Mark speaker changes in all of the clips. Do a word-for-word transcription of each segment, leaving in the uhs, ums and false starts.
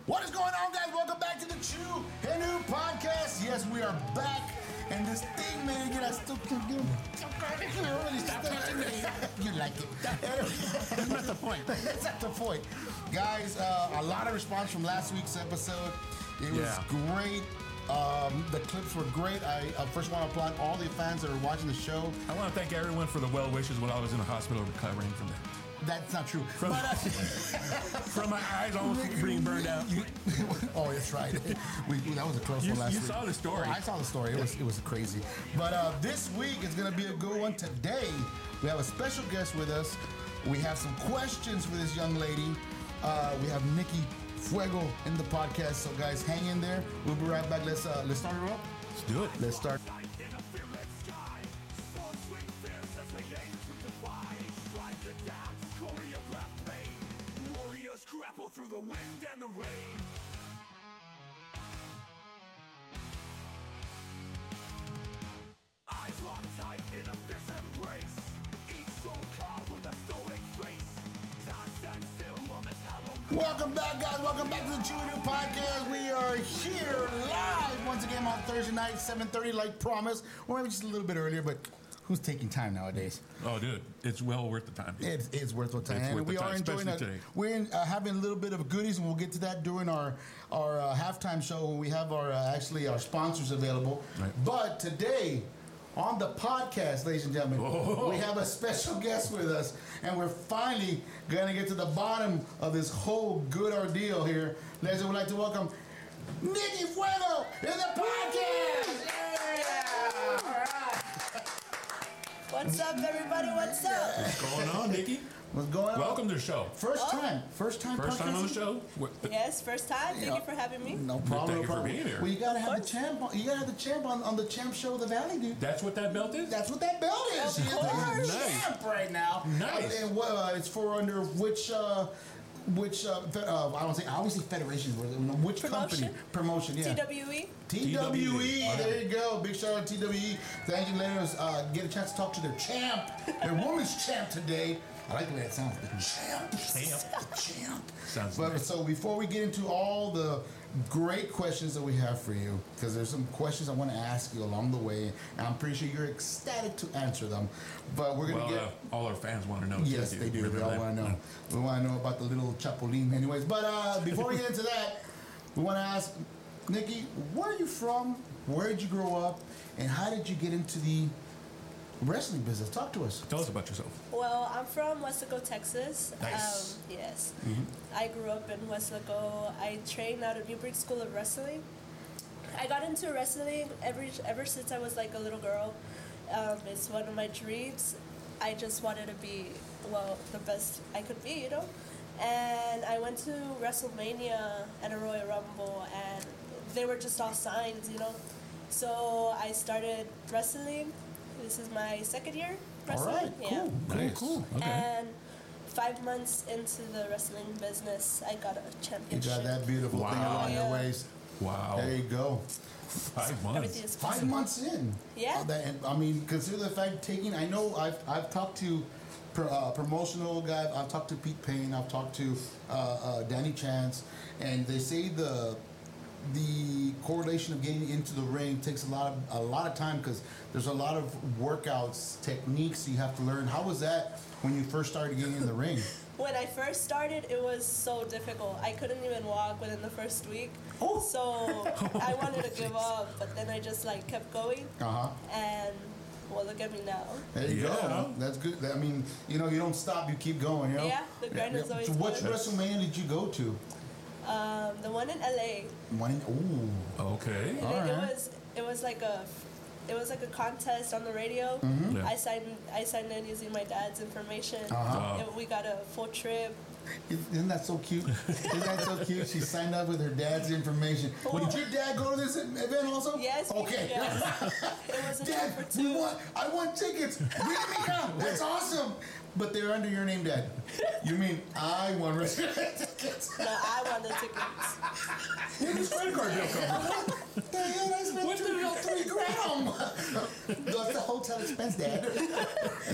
Speaker 1: What is going on, guys? Welcome back to the Chew and New Podcast. Yes, we are back. And this thing, man, again, I still can't get it. You like it.
Speaker 2: That's not the point.
Speaker 1: That's not the point. Guys, uh, a lot of response from last week's episode. It was
Speaker 2: Yeah.
Speaker 1: great. Um, the clips were great. I uh, first want to applaud all the fans that are watching the show.
Speaker 2: I want to thank everyone for the well wishes when I was in the hospital recovering from that.
Speaker 1: That's not true.
Speaker 2: From,
Speaker 1: But, uh,
Speaker 2: from my eyes almost being burned out.
Speaker 1: You, oh, that's right. We, that was a close
Speaker 2: You,
Speaker 1: one last
Speaker 2: you
Speaker 1: week.
Speaker 2: saw the story.
Speaker 1: Oh, I saw the story. It was it was crazy. But uh, this week is going to be a good one. Today, we have a special guest with us. We have some questions for this young lady. Uh, we have Nikki Fuego in the podcast. So, guys, hang in there. We'll be right back. Let's uh, let's start her up.
Speaker 2: Let's do it.
Speaker 1: Let's start.
Speaker 3: Grapple through the wind and the rain. Eyes locked tight in a fierce embrace. Each soul called with a stoic face. Time stands still on this hallowed.
Speaker 1: Welcome back, guys. Welcome back to the Chew and New Podcast. We are here live once again on Thursday night, seven thirty, like promised. Or maybe just a little bit earlier, but who's taking time nowadays?
Speaker 2: Oh, dude, it's well worth the time.
Speaker 1: It's, it's worth the time.
Speaker 2: It's
Speaker 1: And
Speaker 2: worth
Speaker 1: we
Speaker 2: the
Speaker 1: are
Speaker 2: time,
Speaker 1: enjoying
Speaker 2: especially
Speaker 1: it.
Speaker 2: today.
Speaker 1: We're in, uh, having a little bit of goodies, and we'll get to that during our our uh, halftime show when we have our uh, actually our sponsors available.
Speaker 2: Right.
Speaker 1: But today on the podcast, ladies and gentlemen,
Speaker 2: Oh.
Speaker 1: we have a special guest with us, and we're finally going to get to the bottom of this whole good ordeal here. Ladies, I would like to welcome Nikki Fuego in the podcast. Yeah! All right.
Speaker 4: What's up, everybody? What's up?
Speaker 2: What's going on, Nikki?
Speaker 1: What's going on?
Speaker 2: Welcome to the show.
Speaker 1: First
Speaker 4: Oh.
Speaker 1: time. First time
Speaker 2: First time on the
Speaker 1: podcasting?
Speaker 2: show. What-
Speaker 4: Yes, first time. Thank
Speaker 1: Yeah.
Speaker 4: you for having me.
Speaker 1: No problem.
Speaker 2: Thank
Speaker 1: no
Speaker 2: you for
Speaker 1: problem.
Speaker 2: being here.
Speaker 1: Well, you gotta have the
Speaker 4: course.
Speaker 1: champ. On, you gotta have the champ on, on the champ show of the Valley, dude.
Speaker 2: That's what that belt is?
Speaker 1: That's what that belt is.
Speaker 4: Of
Speaker 1: She is the
Speaker 4: course.
Speaker 1: champ right now.
Speaker 2: Nice.
Speaker 1: And what, uh, it's for under which uh, which uh, fe- uh, I don't say obviously federation. Which
Speaker 4: Promotion?
Speaker 1: company? Promotion. Yeah.
Speaker 4: T W E.
Speaker 1: T W E,
Speaker 2: Okay.
Speaker 1: there you go. Big shout out to T W E. Thank you, letting us uh, get a chance to talk to their champ, their women's champ today. I like the way that sounds. The champ.
Speaker 2: Champ.
Speaker 1: The champ.
Speaker 2: Sounds
Speaker 1: But
Speaker 2: nice.
Speaker 1: so before we get into all the great questions that we have for you, because there's some questions I want to ask you along the way, and I'm pretty sure you're ecstatic to answer them. But we're gonna
Speaker 2: Well,
Speaker 1: get.
Speaker 2: uh, all our fans want to know.
Speaker 1: Yes,
Speaker 2: too,
Speaker 1: they do.
Speaker 2: Really
Speaker 1: They all
Speaker 2: like-
Speaker 1: want to know. We want to know about the little Chapulín, anyways. But uh, before we get into that, we want to ask Nikki, where are you from? Where did you grow up? And how did you get into the wrestling business? Talk to us.
Speaker 2: Tell us about yourself.
Speaker 4: Well, I'm from Westlake, Texas.
Speaker 2: Nice.
Speaker 4: Um, yes. I grew up in Westlake. I trained out of Newburgh School of Wrestling. I got into wrestling ever, ever since I was like a little girl. Um, it's one of my dreams. I just wanted to be, well, the best I could be, you know? And I went to WrestleMania and a Royal Rumble, and they were just all signs, you know? So I started wrestling. This is my second year
Speaker 1: All
Speaker 4: wrestling.
Speaker 1: right, cool, cool,
Speaker 2: Nice.
Speaker 1: cool.
Speaker 2: Okay.
Speaker 4: And five months into the wrestling business, I got a
Speaker 1: You
Speaker 4: championship.
Speaker 1: got that beautiful thing
Speaker 2: Wow.
Speaker 1: around your
Speaker 4: Yeah.
Speaker 1: waist.
Speaker 2: Wow.
Speaker 1: There you go.
Speaker 2: Five months.
Speaker 4: Everything is
Speaker 1: Five
Speaker 4: possible.
Speaker 1: months in.
Speaker 4: Yeah.
Speaker 1: Uh, that, and, I mean, consider the fact taking. I know I've I've talked to pro, uh, promotional guys. I've talked to Pete Payne. I've talked to uh, uh, Danny Chance, and they say the the correlation of getting into the ring takes a lot of a lot of time because there's a lot of workouts, techniques you have to learn. How was that when you first started getting in the ring?
Speaker 4: When I first started, it was so difficult. I couldn't even walk within the first week.
Speaker 1: Oh.
Speaker 4: So I wanted to give up, but then I just like kept going.
Speaker 1: Uh huh.
Speaker 4: And well, look at me now.
Speaker 1: There you
Speaker 2: Yeah.
Speaker 1: go. That's good. I mean, you know, you don't stop. You keep going. You know.
Speaker 4: Yeah, the grind is always
Speaker 1: So, which
Speaker 4: fun.
Speaker 1: WrestleMania did you go to?
Speaker 4: Um, the one in L A.
Speaker 1: One in. Ooh.
Speaker 2: Okay.
Speaker 4: And
Speaker 1: All
Speaker 4: it, it
Speaker 1: right.
Speaker 4: was it was like a it was like a contest on the radio.
Speaker 1: Mm-hmm.
Speaker 2: Yeah.
Speaker 4: I signed I signed in using my dad's information.
Speaker 1: Uh-huh.
Speaker 4: And we got a full trip.
Speaker 1: Isn't that so cute? Isn't that so cute? She signed up with her dad's information. Did your dad go to this event also?
Speaker 4: Yes.
Speaker 1: Okay.
Speaker 4: Yes. It was a trip
Speaker 1: Dad,
Speaker 4: for
Speaker 1: we
Speaker 4: two.
Speaker 1: want. I want tickets. Bring me out. That's awesome. But they're under your name, Dad. You mean I want restaurant tickets?
Speaker 4: No, I won the tickets.
Speaker 2: Where does credit card bill come from?
Speaker 1: Dad, I spent
Speaker 2: What the
Speaker 1: three,
Speaker 2: hell?
Speaker 1: three grand. That's the hotel expense, Dad.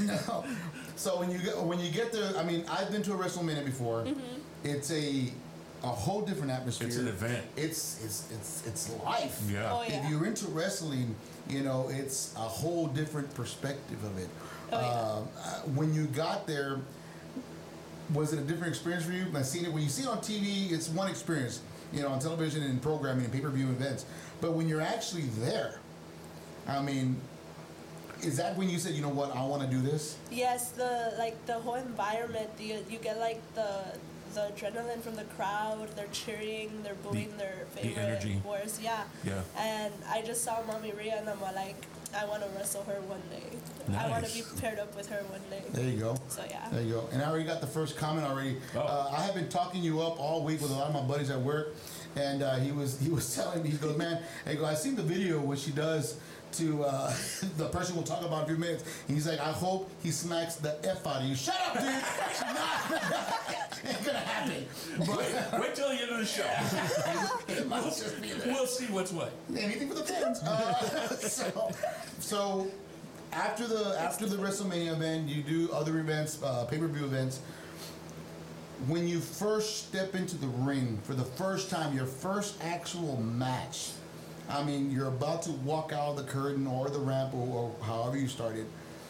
Speaker 1: No. So when you get when you get there, I mean, I've been to a WrestleMania before.
Speaker 4: Mm-hmm.
Speaker 1: It's a a whole different atmosphere.
Speaker 2: It's an event.
Speaker 1: It's it's it's it's life.
Speaker 2: Yeah.
Speaker 4: Oh, yeah.
Speaker 1: If you're into wrestling, you know it's a whole different perspective of it.
Speaker 4: Oh, yeah.
Speaker 1: Um, uh, when you got there, was it a different experience for you? I seen it when you see it on T V. It's one experience, you know, on television and programming and pay-per-view events. But when you're actually there, I mean, is that when you said, you know what, I want to do this?
Speaker 4: Yes, the like the whole environment. You you get like the the adrenaline from the crowd. They're cheering. They're booing
Speaker 2: The-
Speaker 4: their
Speaker 2: the
Speaker 4: favorite
Speaker 2: energy.
Speaker 4: wars. Yeah.
Speaker 2: Yeah.
Speaker 4: And I just saw Mommy Rhea, and I'm like, I want to wrestle her one day. I want to
Speaker 2: Nice.
Speaker 4: be paired up with her one day.
Speaker 1: There you go.
Speaker 4: So yeah.
Speaker 1: There you go. And I already got the first comment already.
Speaker 2: Oh.
Speaker 1: Uh, I have been talking you up all week with a lot of my buddies at work, and uh, he was he was telling me, he goes, man, I go, I seen the video what she does to uh, the person we'll talk about in a few minutes. And he's like, I hope he smacks the F out of you. Shut up, dude. It's not. Ain't gonna happen. But
Speaker 2: Wait till the end of the show.
Speaker 1: it might just be there.
Speaker 2: We'll see what's what.
Speaker 1: Anything for the fans. Uh, so, so after the after the WrestleMania event, you do other events, uh, pay-per-view events. When you first step into the ring for the first time, your first actual match, I mean, you're about to walk out of the curtain or the ramp or, or however you started.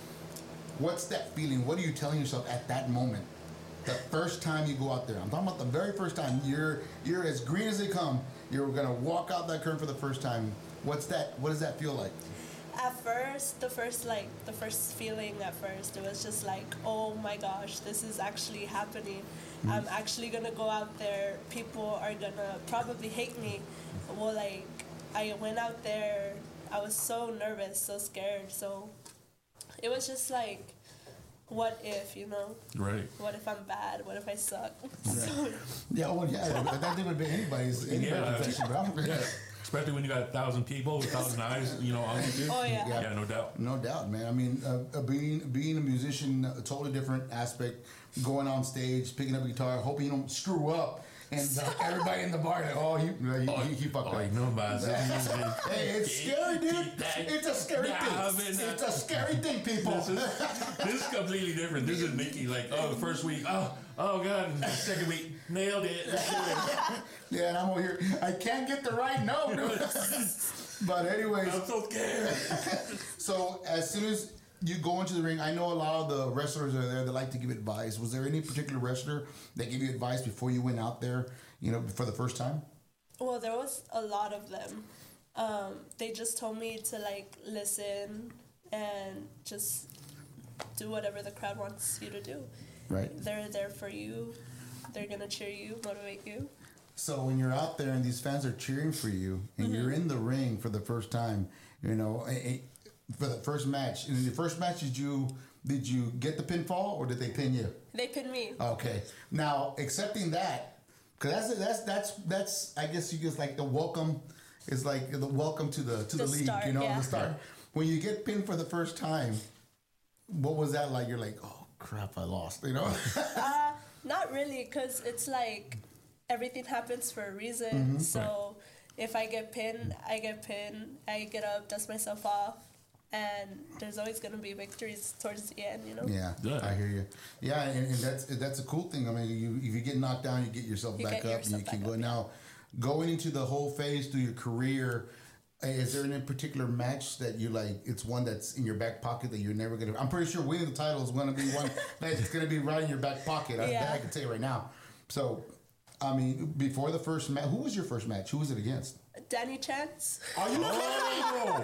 Speaker 1: What's that feeling? What are you telling yourself at that moment? The first time you go out there. I'm talking about the very first time. You're you're as green as they come. You're gonna walk out that curtain for the first time. What's that? What does that feel like?
Speaker 4: At first, the first like the first feeling at first, it was just like, oh my gosh, this is actually happening.
Speaker 1: Mm-hmm.
Speaker 4: I'm actually gonna go out there. People are gonna probably hate me. Well, like I went out there, I was so nervous, so scared. So it was just like, what if, you know?
Speaker 2: Right.
Speaker 4: What if I'm bad? What if I suck? So,
Speaker 1: Yeah, well, yeah. That thing would be anybody's anybody's
Speaker 2: Yeah.
Speaker 1: profession, bro.
Speaker 2: Yeah. Especially when you got a thousand people, a thousand eyes, you know, on you.
Speaker 4: oh yeah.
Speaker 1: Yeah.
Speaker 2: Yeah, no doubt.
Speaker 1: No doubt, man. I mean, uh, uh, being being a musician, a totally different aspect. Going on stage, picking up a guitar, hoping you don't screw up, and uh, everybody in the bar, like, oh, you, uh, you, you, you fucked
Speaker 2: Oh,
Speaker 1: up.
Speaker 2: you know about it.
Speaker 1: Hey, it's scary, dude. It's a scary
Speaker 2: Nah,
Speaker 1: thing.
Speaker 2: man,
Speaker 1: It's a scary thing, people.
Speaker 2: This is, this is completely different. This is Mickey. Like, oh, the first week, oh, oh God. And the second week, nailed it. Let's do it.
Speaker 1: Yeah, and I'm over here. I can't get the right note. But anyways,
Speaker 2: I'm so scared.
Speaker 1: so as soon as you go into the ring, I know a lot of the wrestlers are there that like to give advice. Was there any particular wrestler that gave you advice before you went out there, you know, for the first time?
Speaker 4: Well, there was a lot of them. Um, they just told me to like listen and just do whatever the crowd wants you to do.
Speaker 1: Right.
Speaker 4: They're there for you. They're gonna cheer you, motivate you.
Speaker 1: So when you're out there and these fans are cheering for you, and
Speaker 4: Mm-hmm.
Speaker 1: you're in the ring for the first time, you know, eh, eh, for the first match. In the first match, did you did you get the pinfall or did they pin you?
Speaker 4: They pinned me.
Speaker 1: Okay. Now accepting that, because that's that's that's that's I guess you just like the welcome is like the welcome to the to the,
Speaker 4: The
Speaker 1: league,
Speaker 4: start,
Speaker 1: you know,
Speaker 4: yeah.
Speaker 1: the start. When you get pinned for the first time, what was that like? You're like, oh crap, I lost, you know.
Speaker 4: Uh, not really, because it's like everything happens for a reason.
Speaker 1: Mm-hmm.
Speaker 4: So if I get pinned, I get pinned. I get up, dust myself off, and there's always gonna be victories towards the end, you know.
Speaker 1: Yeah,
Speaker 2: Good.
Speaker 1: I hear you. Yeah, and, and that's that's a cool thing. I mean, you if you get knocked down, you get yourself
Speaker 4: You
Speaker 1: back
Speaker 4: get
Speaker 1: up, and you
Speaker 4: yourself
Speaker 1: keep
Speaker 4: back
Speaker 1: going.
Speaker 4: up,
Speaker 1: Now, going into the whole phase through your career, uh, is there any particular match that you like? It's one that's in your back pocket that you're never gonna. I'm pretty sure winning the title is gonna be one that's gonna be right in your back pocket. I,
Speaker 4: Yeah.
Speaker 1: I can tell you right now. So, I mean, before the first match, who was your first match? Who was it against?
Speaker 4: Danny Chance.
Speaker 1: Are you
Speaker 2: Oh,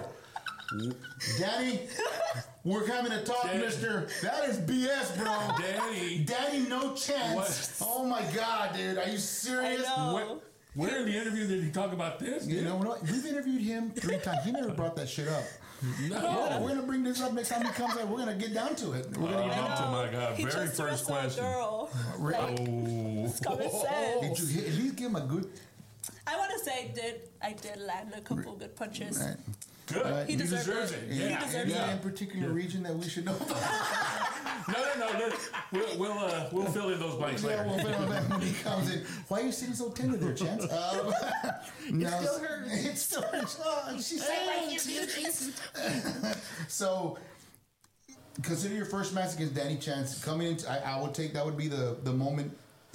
Speaker 1: Danny? We're having a talk,
Speaker 2: Danny.
Speaker 1: Mister. That is B S, bro.
Speaker 2: Danny.
Speaker 1: Daddy, no chance.
Speaker 2: What?
Speaker 1: Oh my God, dude. Are you serious?
Speaker 4: I know.
Speaker 2: Where, where in the interview did he talk about this?
Speaker 1: You
Speaker 2: dude?
Speaker 1: know what? We've interviewed him three times. He never brought that shit up.
Speaker 2: No.
Speaker 1: Yeah, we're gonna bring this up next time he comes out. We're gonna get down to it. We're gonna get
Speaker 2: Oh,
Speaker 1: down to
Speaker 2: oh my God.
Speaker 4: He
Speaker 2: Very
Speaker 4: chose to
Speaker 2: first
Speaker 4: wrestle a
Speaker 2: question.
Speaker 4: girl. Like,
Speaker 2: Oh.
Speaker 4: it's common
Speaker 1: it.
Speaker 4: sense.
Speaker 1: Did you hit, at least give him a good?
Speaker 4: I want to say I did. I did land a couple good punches.
Speaker 1: Right.
Speaker 2: Good.
Speaker 1: Right.
Speaker 2: He,
Speaker 4: He
Speaker 2: deserves,
Speaker 4: deserves
Speaker 2: it.
Speaker 4: it. He
Speaker 2: Yeah.
Speaker 4: deserves
Speaker 1: Any
Speaker 2: yeah.
Speaker 1: in particular region that we should know about?
Speaker 2: No, no, no. let- We'll we'll, uh, we'll fill in those blanks
Speaker 1: Yeah,
Speaker 2: later.
Speaker 1: we'll fill him in when he comes in. Why are you sitting so tender there, Chance? Um, no, it
Speaker 4: still hurts.
Speaker 1: It still hurts. Oh, she sat right here, dude. So, consider your first match against Danny Chance coming into. I, I would take that would be the the moment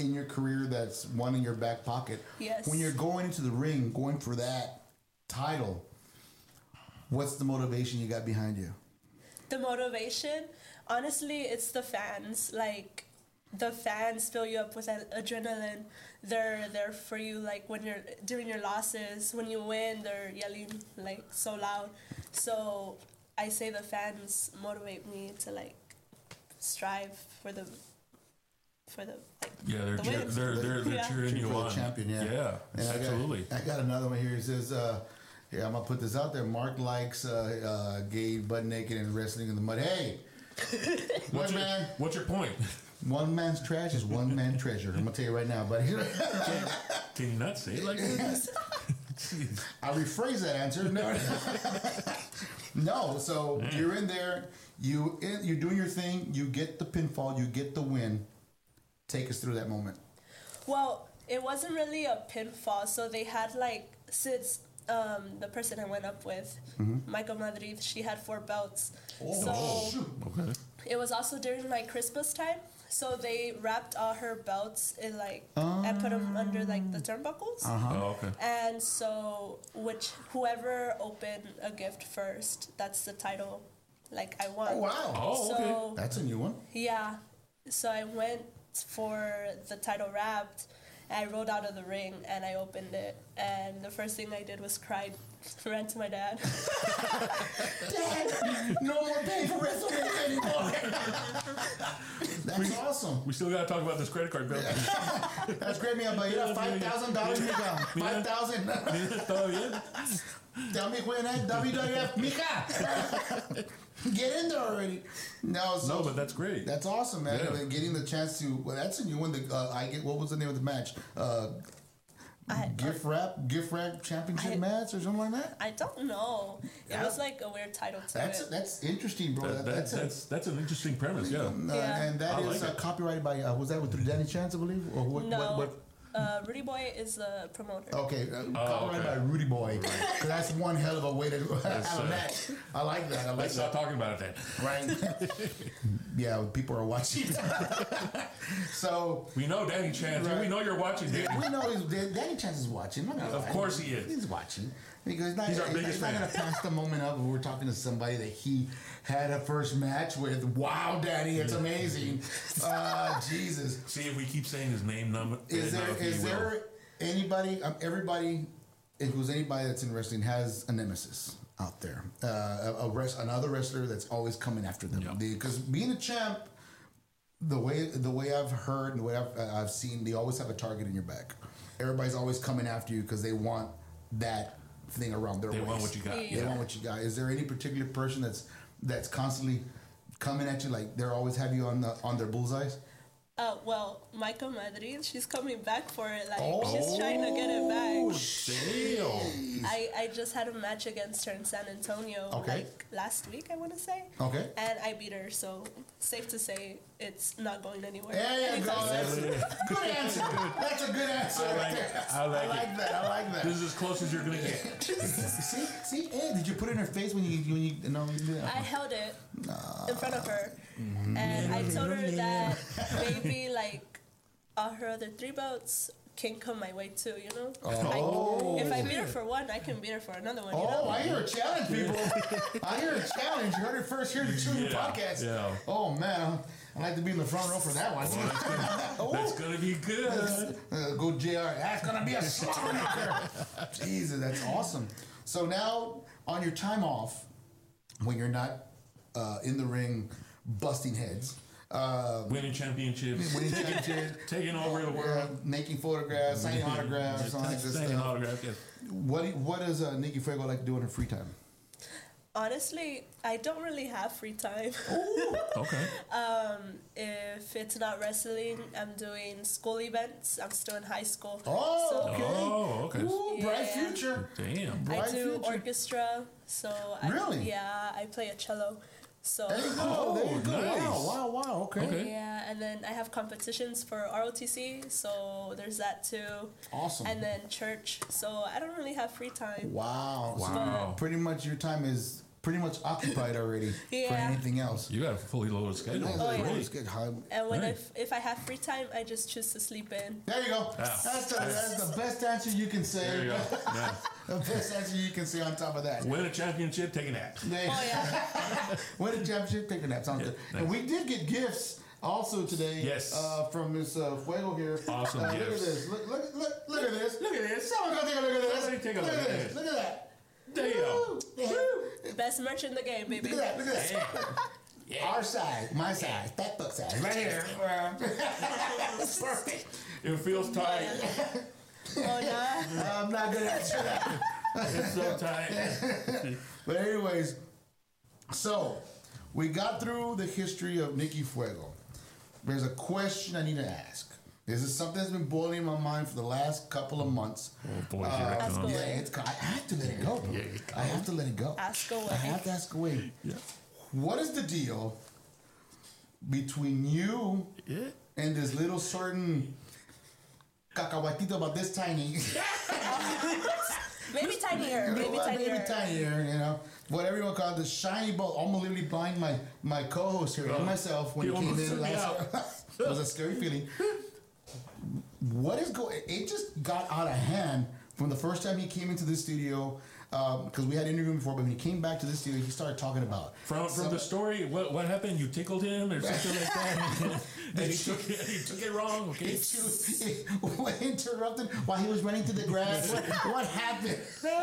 Speaker 1: in your career that's one in your back pocket.
Speaker 4: Yes.
Speaker 1: When you're going into the ring, going for that title, what's the motivation you got behind you?
Speaker 4: The motivation, honestly, it's the fans. Like, the fans fill you up with ad- adrenaline. They're there for you, like, when you're during your losses. When you win, they're yelling, like, so loud. So I say the fans motivate me to, like, strive for the, for the, like,
Speaker 2: Yeah, they're
Speaker 4: the
Speaker 2: cheer,
Speaker 4: win.
Speaker 2: they're they're, they're
Speaker 4: Yeah.
Speaker 2: cheering you
Speaker 1: For the
Speaker 2: on.
Speaker 1: champion, yeah.
Speaker 2: Yeah,
Speaker 1: And I got-
Speaker 2: absolutely.
Speaker 1: I got, another one here. It says, uh, yeah, I'm gonna put this out there. Mark likes uh, uh, gay, butt naked, and wrestling in the mud. Hey,
Speaker 2: What's
Speaker 1: one
Speaker 2: your,
Speaker 1: man,
Speaker 2: what's your point?
Speaker 1: one man's trash is one man's treasure. I'm gonna tell you right now, buddy.
Speaker 2: Can you not say it like that? Jeez.
Speaker 1: I rephrase that answer. No, no. So you're in there. You in, you're doing your thing. You get the pinfall. You get the win. Take us through that moment.
Speaker 4: Well, it wasn't really a pinfall. So they had, like, since um, the person I went up with, Michael Madrid, she had four belts.
Speaker 1: Oh,
Speaker 4: so
Speaker 1: shoot.
Speaker 2: Okay.
Speaker 4: it was also during my Christmas time. So they wrapped all her belts in, like, and put them under, like, the turnbuckles.
Speaker 2: Oh, okay.
Speaker 4: And so, which whoever opened a gift first, that's the title, like, I won.
Speaker 1: Oh, wow.
Speaker 2: Oh, okay.
Speaker 4: So
Speaker 1: That's a new one.
Speaker 4: yeah, so I went for the title wrapped. I rolled out of the ring and I opened it, and the first thing I did was cry, ran to my dad.
Speaker 1: Dad, no more pay for WrestleMania anymore. That's awesome.
Speaker 2: We still got to talk about this credit card bill.
Speaker 1: That's great, man. But you got five thousand dollars, Mika. Five thousand.
Speaker 2: Está bien.
Speaker 1: Tell me when that W W F, Mika. Get in there already. No, so
Speaker 2: No, but that's great.
Speaker 1: that's awesome, man.
Speaker 2: Yeah.
Speaker 1: I mean, getting the chance to. Well, that's a new one. The uh, I get. What was the name of the match? Uh,
Speaker 4: I,
Speaker 1: gift wrap, gift wrap championship
Speaker 4: I-
Speaker 1: match or something like that.
Speaker 4: I don't know. It
Speaker 1: Yeah.
Speaker 4: was like a weird title to
Speaker 1: That's
Speaker 4: it.
Speaker 1: that's interesting, bro.
Speaker 2: That,
Speaker 1: That-
Speaker 2: that,
Speaker 1: that's
Speaker 2: that's,
Speaker 1: a,
Speaker 2: that's an interesting premise, yeah.
Speaker 1: uh,
Speaker 4: Yeah.
Speaker 1: and that
Speaker 2: I
Speaker 1: is
Speaker 2: like
Speaker 1: uh,
Speaker 2: it.
Speaker 1: copyrighted by. Uh, was that with Danny Chance, I believe, or what?
Speaker 4: no,
Speaker 1: what, what
Speaker 4: Uh, Rudy Boy is the promoter.
Speaker 1: Okay, uh,
Speaker 2: Oh,
Speaker 1: copyrighted
Speaker 2: okay.
Speaker 1: by Rudy Boy. 'Cause that's one hell of a way to have
Speaker 2: uh,
Speaker 1: a match. I like that. I like
Speaker 2: Let's
Speaker 1: that.
Speaker 2: stop talking about it then.
Speaker 1: Right? Yeah, people are watching. So
Speaker 2: We know Danny Chance.
Speaker 1: Right.
Speaker 2: We know you're watching, Danny.
Speaker 1: we know he's, Danny Chance is watching. I'm not gonna
Speaker 2: Of
Speaker 1: lie.
Speaker 2: course he is.
Speaker 1: He's watching. Because he's not,
Speaker 2: He's our
Speaker 1: he's
Speaker 2: biggest
Speaker 1: not
Speaker 2: fan.
Speaker 1: going to pass the moment up when we're talking to somebody that he had a first match with. Wow, Daddy, it's amazing. Uh, Jesus.
Speaker 2: See if we keep saying his name number.
Speaker 1: Is there is there anybody, um, everybody, if it was anybody that's in wrestling has a nemesis out there, uh, a, a rest, another wrestler that's always coming after them.
Speaker 2: Yeah.
Speaker 1: Because being a champ, the way the way I've heard and the way I've, uh, I've seen, they always have a target in your back. Everybody's always coming after you because they want that thing around their
Speaker 2: They
Speaker 1: waist.
Speaker 2: want what you got.
Speaker 1: They want what you got. Is there any particular person that's that's constantly coming at you, like they're always have you on the on their bullseyes?
Speaker 4: Uh, well, Michael Madrid, she's coming back for it. Like,
Speaker 1: Oh.
Speaker 4: she's trying to get it back.
Speaker 2: Damn.
Speaker 4: I, I just had a match against her in San Antonio,
Speaker 1: Okay.
Speaker 4: like, last week, I want to say.
Speaker 1: Okay.
Speaker 4: And I beat her, so safe to say it's not going anywhere.
Speaker 1: There you
Speaker 4: anytime
Speaker 1: go. That's
Speaker 4: soon.
Speaker 1: a good answer. That's a good answer.
Speaker 2: I
Speaker 1: right
Speaker 2: like
Speaker 1: there.
Speaker 2: it. I like
Speaker 1: I like
Speaker 2: it.
Speaker 1: that. I like that.
Speaker 2: This is as close as you're gonna get.
Speaker 1: see, see, hey, did you put it in her face when you when you no? You didn't.
Speaker 4: I held it in front of her, and I told her that maybe, like, all her other three belts can come my way too, you know?
Speaker 1: Oh.
Speaker 4: Like, if I beat her for one, I can beat her for another one, you
Speaker 1: Oh,
Speaker 4: know?
Speaker 1: I hear a challenge, people. I hear a challenge. You heard it first here, the Children
Speaker 2: Yeah,
Speaker 1: Podcast.
Speaker 2: yeah.
Speaker 1: Oh, man. I'd like to be in the front row for that one. Oh.
Speaker 2: That's gonna be good.
Speaker 1: Uh, go J R. That's going to be a slaughter maker. Jesus, that's awesome. So now, on your time off, when you're not uh, in the ring busting heads, uh,
Speaker 2: Winning championships.
Speaker 1: winning championship,
Speaker 2: Taking over the
Speaker 1: uh,
Speaker 2: world.
Speaker 1: making photographs, signing autographs, all that good
Speaker 2: Signing
Speaker 1: stuff.
Speaker 2: autographs, yes.
Speaker 1: What, what does uh, Nikki Fuego like to do in her free time?
Speaker 4: Honestly, I don't really have free time.
Speaker 2: Okay.
Speaker 4: If it's not wrestling, I'm doing school events. I'm still in high school.
Speaker 1: Oh,
Speaker 4: So
Speaker 1: okay.
Speaker 2: Oh, okay.
Speaker 1: Ooh, bright
Speaker 4: Yeah.
Speaker 1: future.
Speaker 2: Damn.
Speaker 1: Bright
Speaker 4: I do
Speaker 1: future.
Speaker 4: orchestra. So I,
Speaker 1: Really?
Speaker 4: yeah, I play a cello. So
Speaker 1: There you go.
Speaker 2: Oh,
Speaker 1: there you go.
Speaker 2: nice.
Speaker 1: Wow, wow, wow. Okay.
Speaker 2: Okay.
Speaker 4: yeah, and then I have competitions for R O T C. So there's that too.
Speaker 1: Awesome.
Speaker 4: And then church. So I don't really have free time.
Speaker 1: Wow. So
Speaker 2: Wow.
Speaker 1: pretty much your time is pretty much occupied already for
Speaker 4: Yeah.
Speaker 1: anything else.
Speaker 2: You got a fully loaded schedule.
Speaker 1: Yeah,
Speaker 4: Oh, yeah.
Speaker 1: it's good. How-
Speaker 4: And when
Speaker 2: Right.
Speaker 4: if, if I have free time, I just choose to sleep in.
Speaker 1: There you go.
Speaker 2: Yeah.
Speaker 1: That's, the, that's the best answer you can say.
Speaker 2: There you go. Yeah.
Speaker 1: The best answer you can say on top of that.
Speaker 2: Win a championship, take a nap.
Speaker 1: There-
Speaker 4: Oh yeah.
Speaker 1: Win a championship, take a nap. Sounds good.
Speaker 2: nice.
Speaker 1: And we did get gifts also today.
Speaker 2: Yes.
Speaker 1: Uh, from Miss uh, Fuego here.
Speaker 2: Awesome
Speaker 1: uh, Look at
Speaker 2: gifts.
Speaker 1: this. Look, look, look, look at this.
Speaker 2: Look at this.
Speaker 1: Someone go take a look at this.
Speaker 2: Somebody take a
Speaker 1: look
Speaker 2: look
Speaker 1: at
Speaker 2: at
Speaker 1: this.
Speaker 2: this.
Speaker 1: Look at that.
Speaker 2: There you go.
Speaker 1: Yeah.
Speaker 4: Best merch in the game, baby.
Speaker 1: Look at that. Look at that.
Speaker 2: Yeah.
Speaker 1: Our size, my size, that book size, right here. It's perfect.
Speaker 2: It feels tight.
Speaker 4: Oh yeah.
Speaker 1: I'm not gonna answer that.
Speaker 2: It's so tight.
Speaker 1: But anyways, so we got through the history of Nikki Fuego. There's a question I need to ask. This is something that's been boiling in my mind for the last couple of months.
Speaker 2: Oh boy,
Speaker 1: Uh,
Speaker 2: here it
Speaker 4: Ask
Speaker 2: comes.
Speaker 1: yeah,
Speaker 4: away.
Speaker 1: it's, I have to let it go, bro.
Speaker 2: Yeah, it
Speaker 1: I have to let it go.
Speaker 4: Ask away.
Speaker 1: I have to ask away.
Speaker 2: Yeah.
Speaker 1: What is the deal between you
Speaker 2: Yeah.
Speaker 1: and this little certain cacahuatito about this tiny?
Speaker 4: Maybe tinier. Maybe
Speaker 1: Well,
Speaker 4: tinier.
Speaker 1: Maybe tinier, you know. Whatever you want to call it, the shiny ball. Almost literally blind my, my co-host here and myself when
Speaker 2: He
Speaker 1: he came
Speaker 2: almost
Speaker 1: in
Speaker 2: took me
Speaker 1: last year. It was a scary feeling. What is going? It just got out of hand from the first time he came into the studio. Because we had interviewed him before, but when he came back to the studio, he started talking about
Speaker 2: From from
Speaker 1: some-
Speaker 2: the story, what what happened? You tickled him or something like that, and he took it, he took it wrong. Okay.
Speaker 1: What interrupted while he was running to the grass. What, what happened?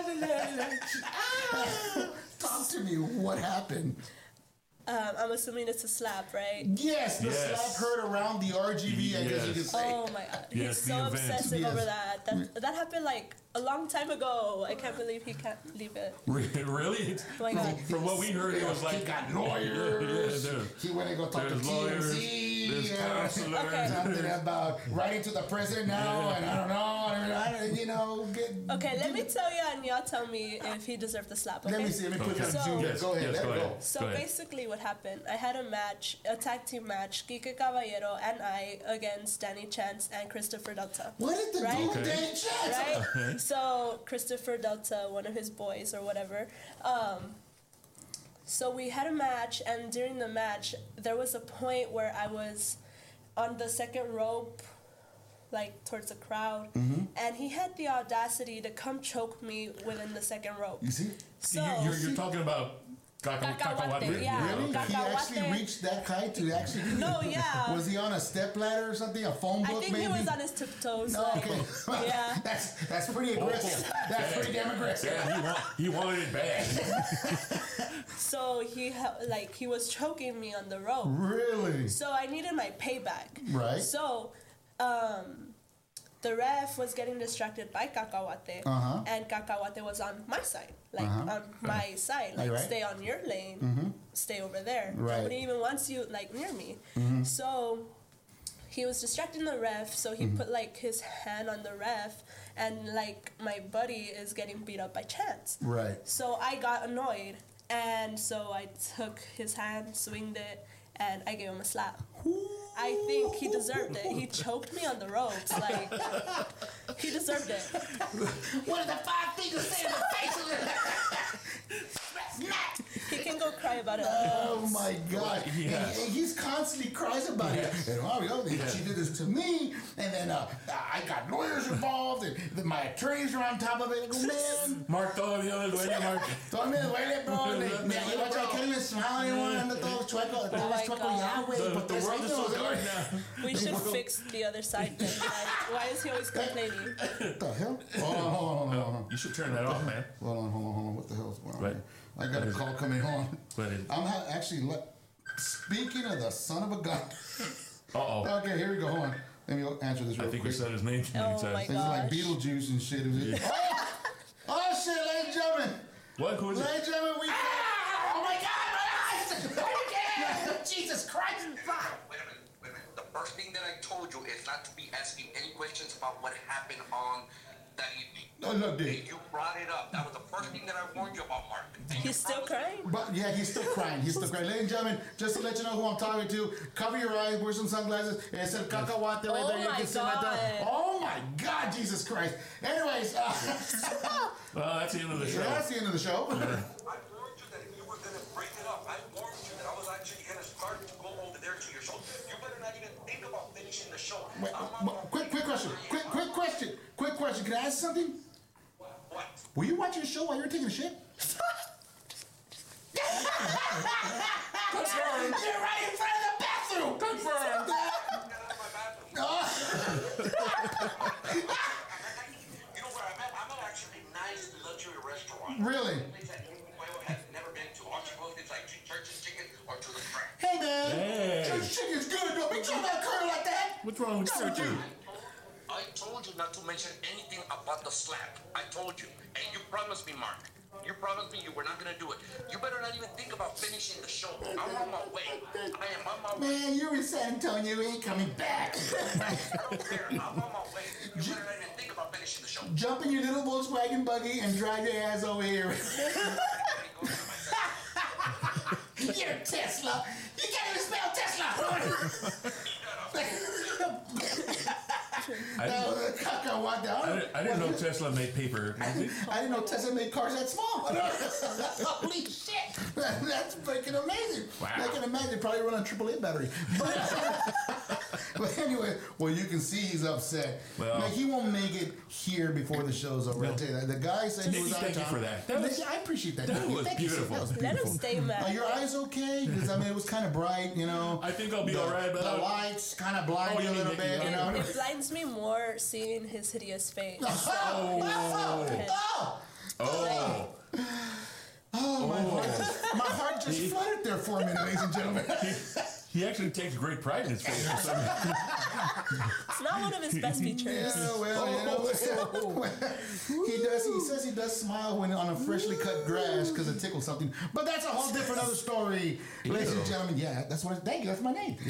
Speaker 1: Talk to me. What happened?
Speaker 4: Um, I'm assuming it's a slap, right?
Speaker 1: Yes, the
Speaker 2: Yes.
Speaker 1: slap heard around the R G B. I guess you
Speaker 2: Yes.
Speaker 1: could say.
Speaker 4: Oh my god.
Speaker 2: Yes,
Speaker 4: He's
Speaker 2: the
Speaker 4: so
Speaker 2: event.
Speaker 4: obsessive
Speaker 1: Yes.
Speaker 4: over that. That that happened like a long time ago. I can't believe he can't leave it.
Speaker 2: Really?
Speaker 4: Oh my god.
Speaker 2: From what we heard, it was like
Speaker 1: he got lawyers.
Speaker 2: Yeah, dude.
Speaker 1: He went and go talk
Speaker 2: There's
Speaker 1: to
Speaker 2: lawyers,
Speaker 1: T M Z.
Speaker 2: there's
Speaker 1: uh,
Speaker 2: counselors.
Speaker 4: Okay.
Speaker 1: Something about writing to the president now, and I don't know. I mean, I don't, you know, get,
Speaker 4: Okay, let me tell you, and y'all tell me if he deserved the slap. Okay.
Speaker 1: Let me see. Let me put
Speaker 2: Okay.
Speaker 1: it on
Speaker 4: So-
Speaker 1: Zoom.
Speaker 2: Yes,
Speaker 1: Go ahead.
Speaker 2: yes,
Speaker 1: let
Speaker 2: go
Speaker 1: it
Speaker 2: ahead.
Speaker 1: go.
Speaker 4: So
Speaker 2: Go ahead.
Speaker 4: basically, what happened? I had a match, a tag team match, Kike Caballero and I against Danny Chance and Christopher Delta.
Speaker 1: What is the
Speaker 4: Right?
Speaker 1: deal with
Speaker 2: Okay.
Speaker 1: Danny Chance?
Speaker 4: Right?
Speaker 2: Okay.
Speaker 4: So Christopher Delta, one of his boys or whatever. Um, so we had a match, and during the match, there was a point where I was on the second rope, like towards the crowd,
Speaker 1: Mm-hmm.
Speaker 4: and he had the audacity to come choke me within the second rope.
Speaker 1: You see?
Speaker 4: So
Speaker 2: you, you're, you're talking about caca-
Speaker 4: Cacahuate,
Speaker 2: cacahuate.
Speaker 4: yeah.
Speaker 1: Really? He
Speaker 4: Cacahuate.
Speaker 1: actually reached that high to actually.
Speaker 4: No, yeah.
Speaker 1: Was he on a step ladder or something? A phone book,
Speaker 4: I think
Speaker 1: maybe?
Speaker 4: he was on his tiptoes.
Speaker 1: No,
Speaker 4: like,
Speaker 1: okay.
Speaker 4: Yeah.
Speaker 1: that's that's pretty aggressive. That's pretty damn aggressive.
Speaker 2: Yeah, he, want, he wanted it bad.
Speaker 4: So he ha- like he was choking me on the rope.
Speaker 1: Really?
Speaker 4: So I needed my payback.
Speaker 1: Right.
Speaker 4: So, um, the ref was getting distracted by Cacahuate,
Speaker 1: Uh-huh.
Speaker 4: and Cacahuate was on my side, like
Speaker 1: Uh-huh.
Speaker 4: on my side, like
Speaker 1: Right.
Speaker 4: stay on your lane, stay over there.
Speaker 1: Right.
Speaker 4: Nobody even wants you like near me. So he was distracting the ref, so he put like his hand on the ref, and like my buddy is getting beat up by Chance.
Speaker 1: Right.
Speaker 4: So I got annoyed, and so I took his hand, swinged it, and I gave him a slap. I think he deserved it. He choked me on the ropes, like he deserved it.
Speaker 1: What did the five fingers say in the face of it? Smack!
Speaker 4: He can go cry about it.
Speaker 1: Oh my God!
Speaker 2: Yeah.
Speaker 1: And, and he's constantly cries about
Speaker 2: Yes.
Speaker 1: it. And oh, you know, she did this to me, and then uh, I got lawyers involved, and then my attorneys are on top of it. I go, man,
Speaker 2: Mark todavía le duele, Mark.
Speaker 1: todavía me duele, bro. And they- man, you watch, I can't even smile anymore. Ando todo chueco, todo
Speaker 4: my
Speaker 1: chueco
Speaker 4: God.
Speaker 1: ya, güey.
Speaker 2: The,
Speaker 1: Por
Speaker 2: the
Speaker 1: tres
Speaker 2: world is so
Speaker 1: años,
Speaker 2: dark
Speaker 1: güey.
Speaker 2: now.
Speaker 4: We should fix the other side then. Like, why is he always complaining?
Speaker 1: What the hell? Hold on, hold on, hold on, hold on.
Speaker 2: You should turn that off, man.
Speaker 1: Hold on, hold on, hold on. What the hell's going on
Speaker 2: Right.
Speaker 1: here? I got a call coming on.
Speaker 2: But it-
Speaker 1: I'm ha- actually, le- speaking of the son of a gun.
Speaker 2: Uh-oh.
Speaker 1: Okay, here we go. Hold on. Let me answer this
Speaker 2: I
Speaker 1: real
Speaker 2: think
Speaker 1: quick.
Speaker 2: you said his name too many
Speaker 4: Oh my
Speaker 2: times.
Speaker 1: This is like
Speaker 4: Gosh.
Speaker 1: Beetlejuice and shit. Is it? Oh! Oh, shit, ladies and gentlemen.
Speaker 2: What? Who is it?
Speaker 1: Ladies and gentlemen, we... Oh, my God, my eyes! Oh, my God! Jesus Christ!
Speaker 5: Wait a minute, wait a minute. The first thing that I told you is not to be asking any questions about what happened on that evening.
Speaker 1: Oh, look, dude.
Speaker 5: You brought it up. That was the first thing that I warned you about, Mark. And you
Speaker 4: He's still
Speaker 5: promised me-
Speaker 4: crying.
Speaker 1: But yeah, he's still crying. He's still crying. Ladies and gentlemen, just to let you know who I'm talking to, cover your eyes, wear some sunglasses. It said cacahuate right
Speaker 4: Oh
Speaker 1: there. You
Speaker 4: my
Speaker 1: can see right there.
Speaker 4: God.
Speaker 1: Oh my God, Jesus Christ. Anyways, uh,
Speaker 2: Well, that's the end of the show.
Speaker 1: that's the end of the show.
Speaker 5: I warned you that if you were finishing the show.
Speaker 1: Wait,
Speaker 5: I'm
Speaker 1: wait,
Speaker 5: on my
Speaker 1: quick,
Speaker 5: way.
Speaker 1: quick question. Quick, quick question. Quick question. Can I ask something?
Speaker 5: What?
Speaker 1: Were you watching a show while you were taking a shit?
Speaker 2: Confirmed.
Speaker 1: You're right in front of the bathroom.
Speaker 2: Confirmed.
Speaker 5: Get out of my bathroom. You know where I'm at? I'm at actually a nice luxury restaurant.
Speaker 1: Really?
Speaker 5: A place that Huevo has never been to. All she goes is like to Church's Chicken or to the Frank.
Speaker 1: Hey man,
Speaker 2: Hey.
Speaker 1: church chicken's good. Don't be talking about curry like that.
Speaker 2: What's wrong with
Speaker 1: That's
Speaker 2: you?
Speaker 1: you.
Speaker 5: I told you not to mention anything about the slap. I told you. And you promised me, Mark. You promised me you were not going to do it. You better not even think about finishing the show. I'm on my way. I am on my way.
Speaker 1: Man, you're in San Antonio. You ain't coming back.
Speaker 5: I don't care. I'm on my way. You better not even think about finishing the show.
Speaker 1: Jump in your little Volkswagen buggy and drive your ass over here. You're Tesla. You can't even spell Tesla.
Speaker 2: I didn't,
Speaker 1: No, cacahuate.
Speaker 2: I didn't, I didn't know Tesla made paper.
Speaker 1: I didn't know Tesla made cars that small. Holy shit. That's freaking amazing.
Speaker 2: Wow.
Speaker 1: I can imagine probably run on triple A battery. But, but anyway, well, you can see he's upset.
Speaker 2: Well-
Speaker 1: like, he won't make it here before the show's over.
Speaker 2: No.
Speaker 1: I'll tell you that. The guy said he
Speaker 2: Nikki,
Speaker 1: was out
Speaker 2: thank
Speaker 1: of
Speaker 2: you
Speaker 1: town.
Speaker 2: for that. That was-
Speaker 1: I appreciate that.
Speaker 2: that
Speaker 1: Nikki.
Speaker 2: was
Speaker 1: Thank you, sir.
Speaker 2: beautiful.
Speaker 1: That was
Speaker 4: Let
Speaker 1: beautiful.
Speaker 4: him stay mad.
Speaker 1: Are your eyes okay? Because, I mean, it was kind of bright, you know.
Speaker 2: I think I'll be
Speaker 1: the,
Speaker 2: all right, but
Speaker 1: the
Speaker 2: I'll-
Speaker 1: lights kind of blind
Speaker 2: Oh,
Speaker 1: you
Speaker 2: you
Speaker 1: a
Speaker 2: mean
Speaker 1: little
Speaker 2: Nikki,
Speaker 1: bit, you
Speaker 2: yeah.
Speaker 1: know.
Speaker 4: It blinds me more seeing his hideous face. So,
Speaker 1: Oh, oh,
Speaker 2: Oh.
Speaker 1: oh, my heart just, my heart just fluttered there for a minute, ladies and gentlemen.
Speaker 2: He actually takes great pride in his face or something.
Speaker 4: it's not one of his best features.
Speaker 1: Yeah, well, you know, he does. He says he does smile when on a freshly cut grass because it tickles something. But that's a whole different other story, ladies and
Speaker 2: Ew.
Speaker 1: gentlemen. Yeah, that's what. Thank you. That's my name.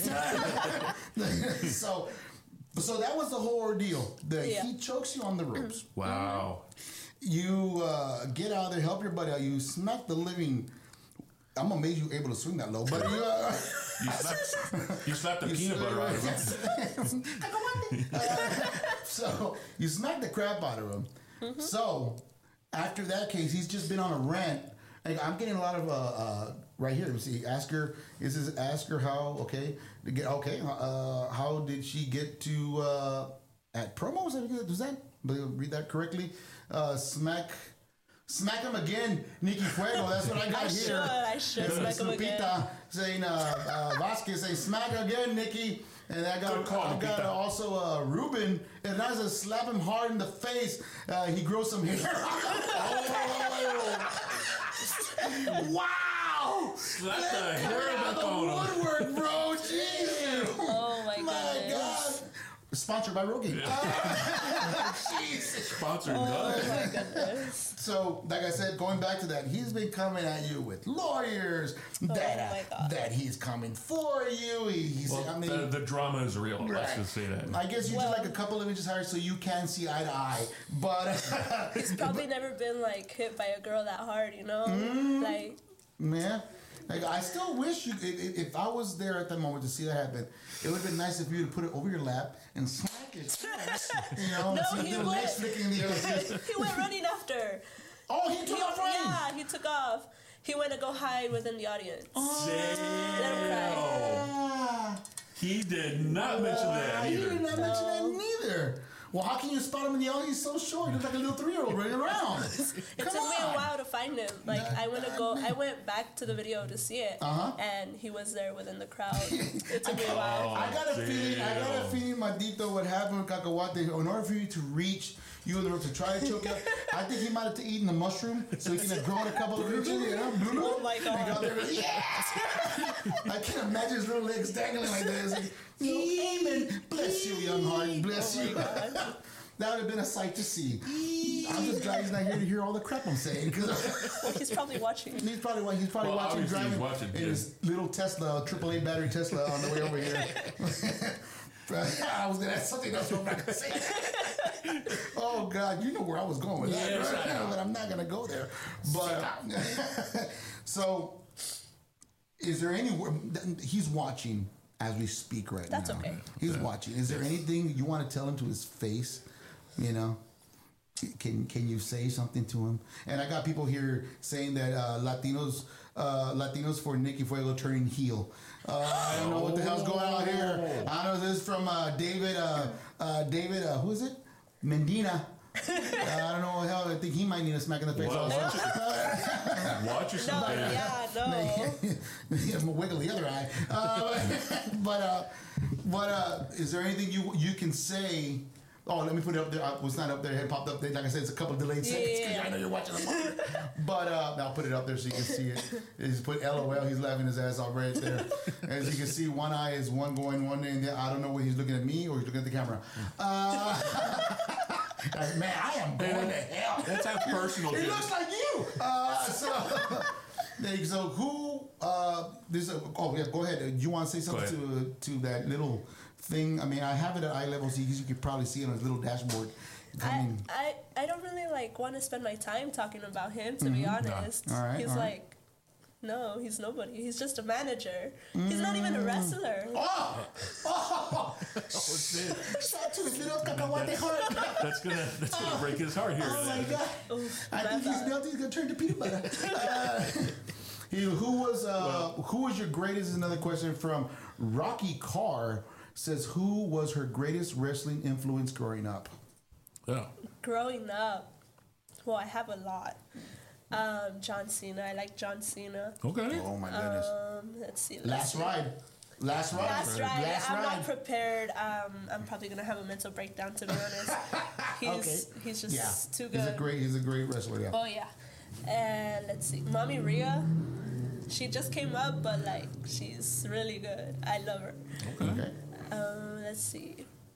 Speaker 1: so, so that was the whole ordeal. The,
Speaker 4: Yeah.
Speaker 1: He chokes you on the ropes.
Speaker 2: Wow.
Speaker 1: You uh, get out there, help your buddy out. You smack the living. I'm amazed you were able to swing that low, but you. Uh,
Speaker 2: You slapped, you slapped the peanut butter out of him.
Speaker 1: Uh, so you smack the crap out of him.
Speaker 4: Mm-hmm.
Speaker 1: So after that case, he's just been on a rant. Like, I'm getting a lot of uh, uh, right here. Let me see. Ask her. Is this ask her how? Okay. To get okay. Uh, how did she get to uh, at promos? Was that? Did I read that correctly? Uh, smack. Smack him again, Nikki Fuego. That's what I got
Speaker 4: I
Speaker 1: here.
Speaker 4: should. I should smack him again.
Speaker 1: Lupita saying, uh, uh, Vasquez saying, smack again, Nikki. And I got,
Speaker 2: Good call,
Speaker 1: I got
Speaker 2: Lupita.
Speaker 1: uh, also uh, Ruben. And I said, slap him hard in the face. Uh, he grows some hair. Wow!
Speaker 2: Slap the
Speaker 1: Coming
Speaker 2: hair
Speaker 1: out
Speaker 2: back
Speaker 1: the
Speaker 2: on him.
Speaker 1: woodwork, bro. Jesus.
Speaker 4: Oh my,
Speaker 1: My
Speaker 4: goodness.
Speaker 1: God. Sponsored by Rogaine. Jesus.
Speaker 2: Sponsored
Speaker 4: Oh
Speaker 2: none.
Speaker 4: my goodness.
Speaker 1: So, like I said, going back to that, he's been coming at you with lawyers. That uh,
Speaker 4: my God.
Speaker 1: that he's coming for you. He, he's,
Speaker 2: Well,
Speaker 1: I mean,
Speaker 2: the, the drama is real. Let's
Speaker 1: right.
Speaker 2: just say that.
Speaker 1: I guess you
Speaker 4: Well-
Speaker 1: did like a couple of inches higher so you can see eye to eye. But
Speaker 4: He's probably never been like hit by a girl that hard, you know?
Speaker 1: Mm.
Speaker 4: Like,
Speaker 1: man, like I still wish you. If, if I was there at that moment to see that happen, it would have been nice if you would put it over your lap and smack it. You know,
Speaker 4: No,
Speaker 1: and see
Speaker 4: he
Speaker 1: the legs
Speaker 4: would.
Speaker 1: flicking in the other.
Speaker 4: he went running after.
Speaker 1: Oh, he took
Speaker 4: He,
Speaker 1: off running.
Speaker 4: yeah, he took off. He went to go hide within the audience. Let him cry.
Speaker 1: Ah.
Speaker 2: He did not mention
Speaker 1: Ah,
Speaker 2: that
Speaker 1: you
Speaker 2: either.
Speaker 1: did not mention that neither. Well, how can you spot him in the audience? He's so short. He looks like a little three-year-old running around.
Speaker 4: It
Speaker 1: Come
Speaker 4: took me a
Speaker 1: on.
Speaker 4: while to find him. Like I went to go, I went back to the video to see it,
Speaker 1: Uh-huh.
Speaker 4: and he was there within the crowd. It took me a while.
Speaker 1: I got a feeling. I got a
Speaker 2: damn.
Speaker 1: feeling, Madito, what happened with Cacahuate. In order for you to reach you in the room to try to choke out, I think he might have eaten the mushroom so he can have grown a couple of inches. You know?
Speaker 4: Oh my God.
Speaker 1: And go there, yes! I can't imagine his little legs dangling like this. Like, Amen. Bless you, young heart. Bless
Speaker 4: Oh my
Speaker 1: you.
Speaker 4: God.
Speaker 1: That would have been a sight to see. I'm just glad he's not here to hear all the crap I'm saying. 'Cause
Speaker 4: He's probably watching.
Speaker 1: he's probably wa- he's probably
Speaker 2: Well,
Speaker 1: watching
Speaker 2: obviously he's
Speaker 1: driving
Speaker 2: watching,
Speaker 1: in
Speaker 2: yeah.
Speaker 1: his little Tesla, triple A battery Tesla on the way over here. I was gonna ask something else, but I'm not gonna say that. Oh God, you know where I was going with that,
Speaker 2: Yes,
Speaker 1: right?
Speaker 2: I know.
Speaker 1: But I'm not gonna go there. But so, is there any? He's watching as we speak right
Speaker 4: That's
Speaker 1: now.
Speaker 4: okay.
Speaker 1: He's watching. Is there anything you want to tell him to his face? You know, can can you say something to him? And I got people here saying that uh, Latinos uh, Latinos for Nicky Fuego turning heel. Uh, I don't know what the hell's going on here. I don't know. This is from uh, David. Uh, uh, David, uh, who is it? Mendina. Uh, I don't know what the hell. I think he might need a smack in the face.
Speaker 2: Well,
Speaker 1: also.
Speaker 2: Watch yourself.
Speaker 4: No,
Speaker 2: David.
Speaker 4: yeah, no.
Speaker 1: I'm gonna wiggle the other eye. Uh, but uh, but uh, is there anything you you can say? Oh, let me put it up there. I was not up there. It had popped up there. Like I said, it's a couple of delayed seconds because
Speaker 4: Yeah.
Speaker 1: I know you're watching the monitor. But uh, I'll put it up there so you can see it. He's put LOL. He's laughing his ass off right there. As you can see, one eye is one going one way, and I don't know whether he's looking at me or he's looking at the camera. Uh, man, I am going to hell.
Speaker 2: That's how personal
Speaker 1: It
Speaker 2: it
Speaker 1: looks
Speaker 2: is.
Speaker 1: like you. Uh, so, there you- so who? Uh, this. Uh, oh yeah, go ahead. Uh, you want to say something to to that little thing? I mean, I have it at eye level, so you, you could probably see it on his little dashboard. I
Speaker 4: I,
Speaker 1: mean,
Speaker 4: I, I don't really like want to spend my time talking about him, to be honest.
Speaker 1: Mm-hmm. All right,
Speaker 4: he's
Speaker 1: all right.
Speaker 4: like, no, he's nobody. He's just a manager. He's not even a
Speaker 1: Mm.
Speaker 4: wrestler.
Speaker 1: oh, oh, shot to his little cacahuate heart.
Speaker 2: That's gonna that's gonna break his heart here.
Speaker 1: Oh my god!
Speaker 4: Oof,
Speaker 1: I
Speaker 4: my
Speaker 1: think he's
Speaker 4: bad.
Speaker 1: melting. He's gonna turn to peanut butter. Uh, he- who was uh, who was your greatest? Is another question from Rocky Carr. Says who was her greatest wrestling influence growing up?
Speaker 2: Oh.
Speaker 4: Growing up, well, I have a lot. Um, John Cena. I like John Cena.
Speaker 2: Okay.
Speaker 1: Oh my goodness!
Speaker 4: Um, let's see. Let's
Speaker 1: Last
Speaker 4: see.
Speaker 1: ride. Last ride.
Speaker 4: Last ride.
Speaker 1: Last
Speaker 4: I'm
Speaker 1: ride.
Speaker 4: not prepared. Um, I'm probably gonna have a mental breakdown, to be honest. He's
Speaker 1: Okay.
Speaker 4: he's just
Speaker 1: Yeah,
Speaker 4: too good.
Speaker 1: he's a great. He's a great wrestler. Yeah.
Speaker 4: Oh yeah, and let's see, Mommy Rhea. She just came up, but like she's really good. I love her.
Speaker 1: Okay.
Speaker 4: Um, let's see.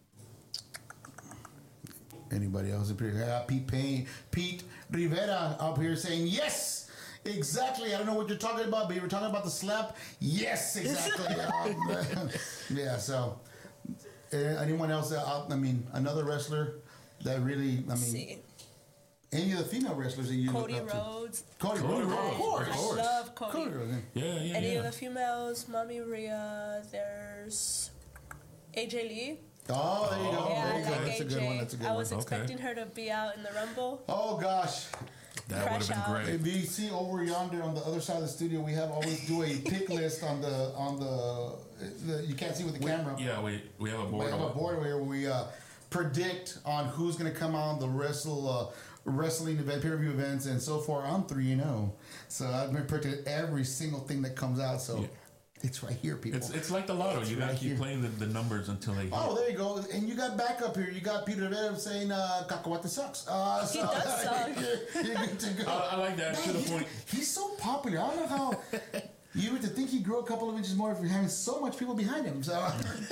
Speaker 1: Anybody else up here? Yeah, Pete Payne, Pete Rivera up here saying yes. Exactly. I don't know what you're talking about, but you were talking about the slap. Yes, exactly. Um, yeah. So, uh, anyone else? Uh, I mean, another wrestler that really. I mean,
Speaker 4: Let's see.
Speaker 1: any of the female wrestlers that you
Speaker 4: Cody
Speaker 1: look up to?
Speaker 4: Rhodes.
Speaker 1: Cody,
Speaker 2: Cody
Speaker 1: Rhodes,
Speaker 2: Rhodes,
Speaker 1: of course.
Speaker 2: of
Speaker 4: I
Speaker 2: course.
Speaker 4: love Cody.
Speaker 1: Cody Rhodes.
Speaker 2: Yeah, yeah,
Speaker 4: Any
Speaker 2: yeah.
Speaker 4: of the females, Mommy Rhea. There's A J Lee.
Speaker 1: Oh, there you go.
Speaker 4: Yeah,
Speaker 1: there
Speaker 4: I
Speaker 1: you go.
Speaker 4: like
Speaker 1: That's a
Speaker 4: A
Speaker 1: good one.
Speaker 4: J.
Speaker 1: That's a good
Speaker 4: I
Speaker 1: one.
Speaker 4: was
Speaker 2: Okay.
Speaker 4: expecting her to be out in the Rumble.
Speaker 1: Oh gosh.
Speaker 2: That would have
Speaker 4: Crash out.
Speaker 2: been great.
Speaker 1: If you see over yonder on the other side of the studio, we have always do a pick list on the on the, the you can't see with the camera.
Speaker 2: Yeah, we we have a
Speaker 1: We
Speaker 2: board.
Speaker 1: have a board over here where we uh, predict on who's going to come on the wrestle uh, wrestling event, pay per view events, and so far I'm three and zero. So I've been predicting every single thing that comes out. So
Speaker 2: Yeah.
Speaker 1: it's right here, people.
Speaker 2: It's it's like the lotto. You gotta
Speaker 1: right
Speaker 2: keep
Speaker 1: here.
Speaker 2: playing the, the numbers until they hit.
Speaker 1: Oh, there you go. And you got backup here. You got Peter Rivera saying uh, Cacahuate sucks. Uh,
Speaker 4: He
Speaker 1: so
Speaker 4: does suck.
Speaker 1: you're, you're good to go.
Speaker 2: I, I like that to
Speaker 1: Man,
Speaker 2: the
Speaker 1: he-
Speaker 2: point.
Speaker 1: He's so popular. I don't know how. You would think he'd grow a couple of inches more if you're having so much people behind him. So,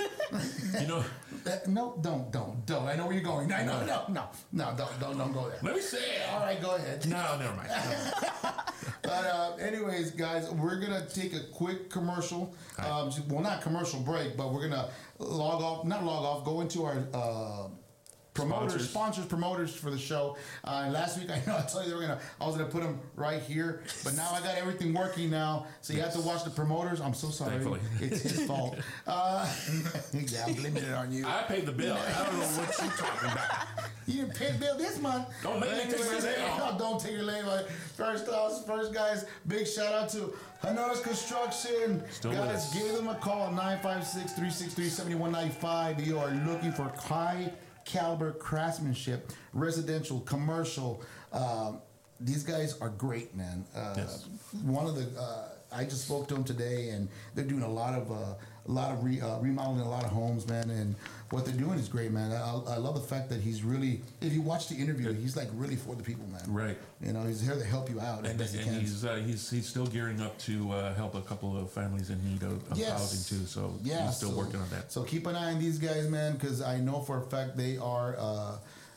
Speaker 2: You know,
Speaker 1: Uh, no, don't, don't, don't. I know where you're going. I know, no, no, no, don't, don't, don't go there.
Speaker 2: let me say it.
Speaker 1: All right, go ahead.
Speaker 2: No, never mind.
Speaker 1: But uh, anyways, guys, we're gonna take a quick commercial. Um, well, not commercial break, but we're gonna log off. Not log off. Go into our. Uh, Promoters,
Speaker 2: Sponsors.
Speaker 1: sponsors, promoters for the show. Uh, last week, I know I told you they were gonna. I was gonna put them right here, but now I got everything working now. So you have to watch the promoters. I'm so sorry.
Speaker 2: Thankfully.
Speaker 1: It's his fault. Uh, yeah, I'm blaming it on you.
Speaker 2: I paid the bill. I don't know what you're talking about.
Speaker 1: You didn't pay the bill this month.
Speaker 2: Don't make me take my
Speaker 1: Anyways,
Speaker 2: day off.
Speaker 1: no, don't take your name off. First off, first guys, big shout out to Hanaras Construction.
Speaker 2: Still
Speaker 1: guys,
Speaker 2: with us.
Speaker 1: give them a call, nine five six, three six three, seven one nine five. You are looking for high caliber craftsmanship, residential, commercial. Um, these guys are great, man. Uh,
Speaker 2: Yes.
Speaker 1: One of the, uh, I just spoke to them today, and they're doing a lot of, uh, a lot of re, uh, remodeling a lot of homes, man. And what they're doing is great, man. I, I love the fact that he's really, if you watch the interview, he's like really for the people, man.
Speaker 2: Right.
Speaker 1: You know, he's here to help you out as
Speaker 2: And,
Speaker 1: best he
Speaker 2: and
Speaker 1: can.
Speaker 2: he's, uh, he's he's still gearing up to uh, help a couple of families in need of, of
Speaker 1: Yes.
Speaker 2: housing too. So
Speaker 1: Yeah,
Speaker 2: he's still
Speaker 1: so-
Speaker 2: working on that.
Speaker 1: So keep an eye on these guys, man, because I know for a fact they are uh,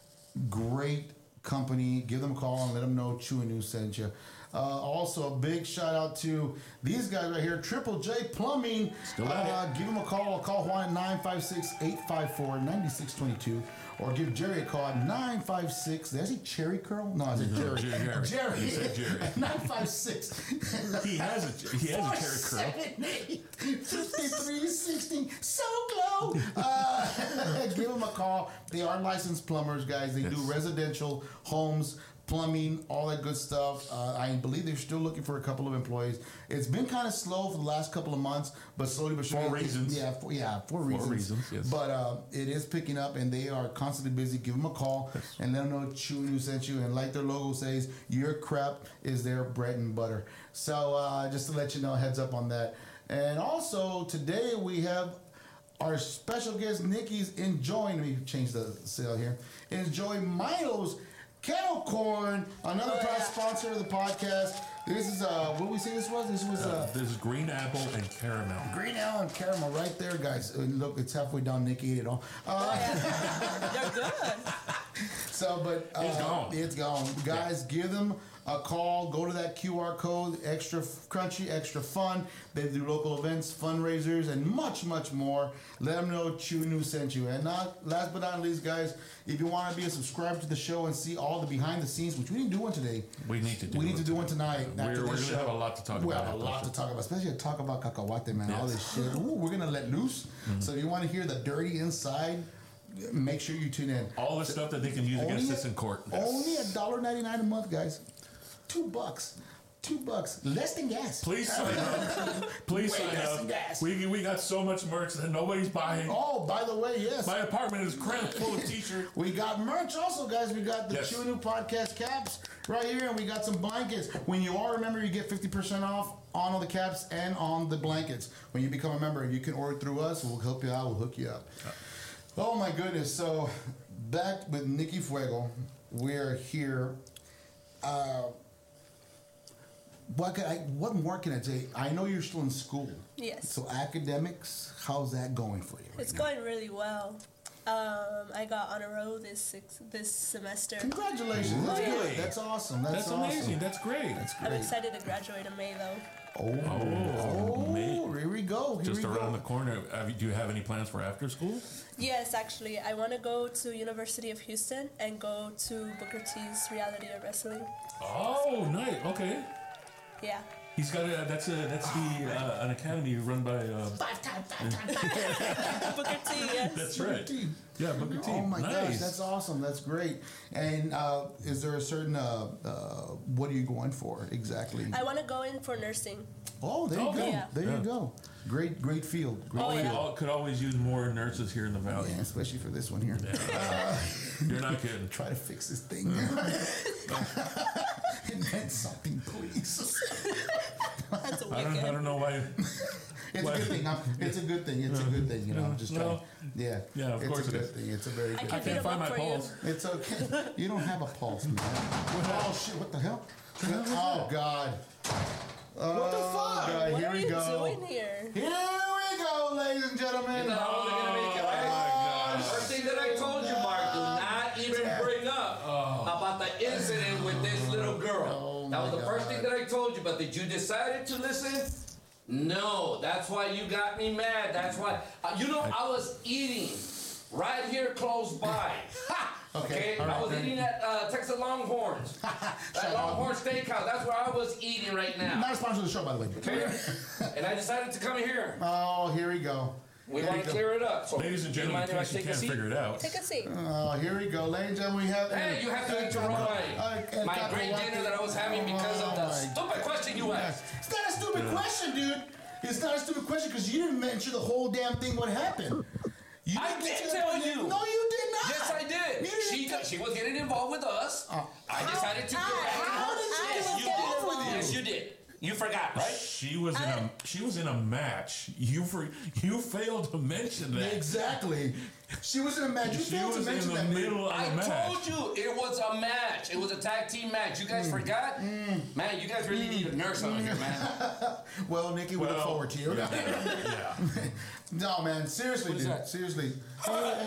Speaker 1: great company. Give them a call and let them know Chewy News sent you. Uh, also, a big shout out to these guys right here, Triple J Plumbing.
Speaker 2: Still at
Speaker 1: uh, Give them a call. Call Juan at nine five six, eight five four, nine six two two. or give Jerry a call at nine five six. Did I say Cherry Curl? No, I said Jerry.
Speaker 2: Jerry.
Speaker 1: Jerry.
Speaker 2: You said Jerry.
Speaker 1: nine five six.
Speaker 2: He has a he has a Cherry Curl.
Speaker 1: fifty-three sixty. So glow. Uh, give them a call. They are licensed plumbers, guys. They
Speaker 2: Yes.
Speaker 1: do residential homes, plumbing, all that good stuff. Uh, I believe they're still looking for a couple of employees. It's been kind of slow for the last couple of months, but slowly but surely.
Speaker 2: For reasons.
Speaker 1: Yeah, for, yeah, for reasons.
Speaker 2: reasons, yes.
Speaker 1: But uh, it is picking up, and they are constantly busy. Give them a call and let them know Chewy News sent you. And like their logo says, your crap is their bread and butter. So uh, just to let you know, heads up on that. And also today we have our special guest Nikki's enjoying. Let me change the sale here. Enjoy Milo's Kettle Corn, another
Speaker 4: Oh,
Speaker 1: proud
Speaker 4: yeah.
Speaker 1: sponsor of the podcast. This is uh, what did we say this was? This was
Speaker 2: Uh,
Speaker 1: uh,
Speaker 2: this is green apple and caramel.
Speaker 1: green apple and caramel right there, guys. And look, it's halfway down. Nikki ate it all. Uh,
Speaker 4: They're good.
Speaker 1: So, but uh,
Speaker 2: It's gone.
Speaker 1: It's gone, guys. Give them a call. Go to that Q R code. Extra f- crunchy, extra fun. They do local events, fundraisers, and much, much more. Let them know Chewy News sent you. And not last but not least, guys, if you want to be a subscriber to the show and see all the behind the scenes, which we didn't do one today.
Speaker 2: We need to do
Speaker 1: We need
Speaker 2: it
Speaker 1: to do one tonight.
Speaker 2: We're,
Speaker 1: after
Speaker 2: we're
Speaker 1: this
Speaker 2: gonna
Speaker 1: show.
Speaker 2: have a lot to talk
Speaker 1: We
Speaker 2: about.
Speaker 1: have a
Speaker 2: after
Speaker 1: lot
Speaker 2: the
Speaker 1: to talk about, especially to talk about cacahuate, man. All
Speaker 2: Yes.
Speaker 1: this shit. Ooh, we're gonna let loose. So if you want to hear the dirty inside, make sure you tune in.
Speaker 2: All the stuff that they can use against us in court.
Speaker 1: Only a dollar ninety nine a month, guys. Two bucks. Two bucks. Less than gas.
Speaker 2: Please sign up. Please
Speaker 1: Way
Speaker 2: sign
Speaker 1: less
Speaker 2: up.
Speaker 1: than gas.
Speaker 2: We, we got so much merch that nobody's buying.
Speaker 1: Oh, by the way, yes.
Speaker 2: My apartment is crammed full of t-shirts.
Speaker 1: We got merch also, guys. We got the
Speaker 2: Yes.
Speaker 1: Chewy News podcast caps right here, and we got some blankets. When you are a member, you get fifty percent off on all the caps and on the blankets. When you become a member, you can order through us. We'll help you out. We'll hook you up. Oh, my goodness. So, back with Nikki Fuego. We're here. Uh, what, can I, what more can I say? I know you're still in school.
Speaker 4: Yes.
Speaker 1: So, academics, how's that going for you? Right
Speaker 4: It's
Speaker 1: now?
Speaker 4: going really well. Um, I got on a roll this six, this semester.
Speaker 1: Congratulations. That's
Speaker 2: Really?
Speaker 1: good. That's awesome. That's,
Speaker 2: That's
Speaker 1: awesome.
Speaker 2: amazing. That's great.
Speaker 1: That's
Speaker 4: I'm
Speaker 1: great.
Speaker 4: excited to graduate in May though.
Speaker 1: Oh,
Speaker 2: Oh, May.
Speaker 1: here we go. Here
Speaker 2: Just
Speaker 1: we
Speaker 2: around
Speaker 1: go.
Speaker 2: the corner. Have you, do you have any plans for after school?
Speaker 4: Yes, actually, I want to go to University of Houston and go to Booker T's Reality of Wrestling.
Speaker 2: Oh, nice. Okay.
Speaker 4: Yeah.
Speaker 2: He's got a, that's a, that's the, uh, an academy run by, uh,
Speaker 1: Five time, five time, five
Speaker 4: Booker T, yes.
Speaker 2: that's right.
Speaker 1: T.
Speaker 2: Yeah, Booker T.
Speaker 1: Oh my
Speaker 2: nice.
Speaker 1: gosh, that's awesome. That's great. And uh, is there a certain uh, uh, what are you going for exactly?
Speaker 4: I want to go in for nursing.
Speaker 1: Oh, there you
Speaker 2: Okay.
Speaker 1: go.
Speaker 4: Yeah.
Speaker 1: There
Speaker 2: Yeah.
Speaker 1: you go. Great, great field. Great
Speaker 4: Oh,
Speaker 2: We
Speaker 4: yeah.
Speaker 1: field.
Speaker 2: all, could always use more nurses here in the valley.
Speaker 1: Yeah, especially for this one here.
Speaker 2: You're not kidding.
Speaker 1: Try to fix this thing. Invent something, please.
Speaker 4: That's a
Speaker 2: I don't, I
Speaker 4: wicked.
Speaker 2: don't know why.
Speaker 1: It's
Speaker 2: What?
Speaker 1: a good thing. I'm, it's a good thing. It's a good thing. You know, I'm just trying.
Speaker 2: No.
Speaker 1: Yeah.
Speaker 2: Yeah, of
Speaker 1: it's
Speaker 2: course
Speaker 1: a
Speaker 2: it
Speaker 1: good
Speaker 2: is.
Speaker 1: thing. It's a very
Speaker 4: I
Speaker 1: good
Speaker 4: can
Speaker 1: thing.
Speaker 4: beat
Speaker 2: Can't
Speaker 4: them
Speaker 2: find
Speaker 4: up
Speaker 2: my
Speaker 4: for you.
Speaker 2: pulse.
Speaker 1: It's okay. You don't have a pulse, man. Oh shit! What the hell? Oh god. What the fuck? God,
Speaker 4: What
Speaker 1: here
Speaker 4: are
Speaker 1: we
Speaker 4: you
Speaker 1: go.
Speaker 4: doing here?
Speaker 1: Here we go, ladies and gentlemen.
Speaker 6: You know how they're gonna make it, right?
Speaker 1: Oh,
Speaker 6: First thing that I told you, Mark, do not even bring up about the incident with this little girl.
Speaker 1: Oh,
Speaker 6: that was
Speaker 1: my
Speaker 6: the first
Speaker 1: God.
Speaker 6: thing that I told you, but did you decide to listen? No, that's why you got me mad. That's why, uh, you know, I was eating right here close by.
Speaker 1: Okay,
Speaker 6: Okay,
Speaker 1: all right,
Speaker 6: I was
Speaker 1: then.
Speaker 6: eating at uh, Texas Longhorns. That Longhorn Steakhouse, that's where I was eating right now.
Speaker 1: Not a sponsor of the show, by the way.
Speaker 6: Okay? And I decided to come here.
Speaker 1: Oh, here we go.
Speaker 6: We
Speaker 1: Here
Speaker 6: want
Speaker 1: we
Speaker 6: to
Speaker 1: go.
Speaker 6: clear it up. So,
Speaker 2: Ladies and
Speaker 6: do you
Speaker 2: gentlemen, in
Speaker 6: mind if I
Speaker 2: case you
Speaker 6: take a
Speaker 2: can't
Speaker 6: seat?
Speaker 2: figure it out.
Speaker 4: Take a seat.
Speaker 1: Oh, here we go, ladies and gentlemen. We have.
Speaker 6: Hey, you have to interrupt my, my great dinner that I was having because of the stupid question you asked.
Speaker 1: It's not a stupid question, dude. It's not a stupid question because you didn't mention the whole damn thing. What happened? You
Speaker 6: I
Speaker 1: didn't
Speaker 6: did
Speaker 1: mention
Speaker 6: tell
Speaker 1: it.
Speaker 6: you.
Speaker 1: No, you did not.
Speaker 6: Yes, I did.
Speaker 1: You didn't
Speaker 6: She
Speaker 1: tell-
Speaker 6: she was getting involved with us.
Speaker 1: Oh.
Speaker 6: I decided to do it.
Speaker 1: How did she
Speaker 6: Yes,
Speaker 1: get
Speaker 6: you
Speaker 1: involved
Speaker 6: did.
Speaker 1: with you?
Speaker 6: Yes, you did. You forgot, right?
Speaker 2: She was in a she was in a match. You for you failed to mention that.
Speaker 1: Exactly. She was in a match. You
Speaker 2: She
Speaker 1: failed to
Speaker 2: was in
Speaker 1: mention
Speaker 2: the
Speaker 1: that. dude.
Speaker 2: middle of
Speaker 6: I
Speaker 2: a match.
Speaker 6: told you it was a match. It was a tag team match. You
Speaker 1: Mm.
Speaker 6: guys forgot? Man, you guys really need a nurse over here, man.
Speaker 1: Well, Nikki, we look
Speaker 2: Well,
Speaker 1: forward to you.
Speaker 2: Yeah.
Speaker 1: No, man. Seriously,
Speaker 6: What is
Speaker 1: dude.
Speaker 6: that?
Speaker 1: Seriously. Hey, hey,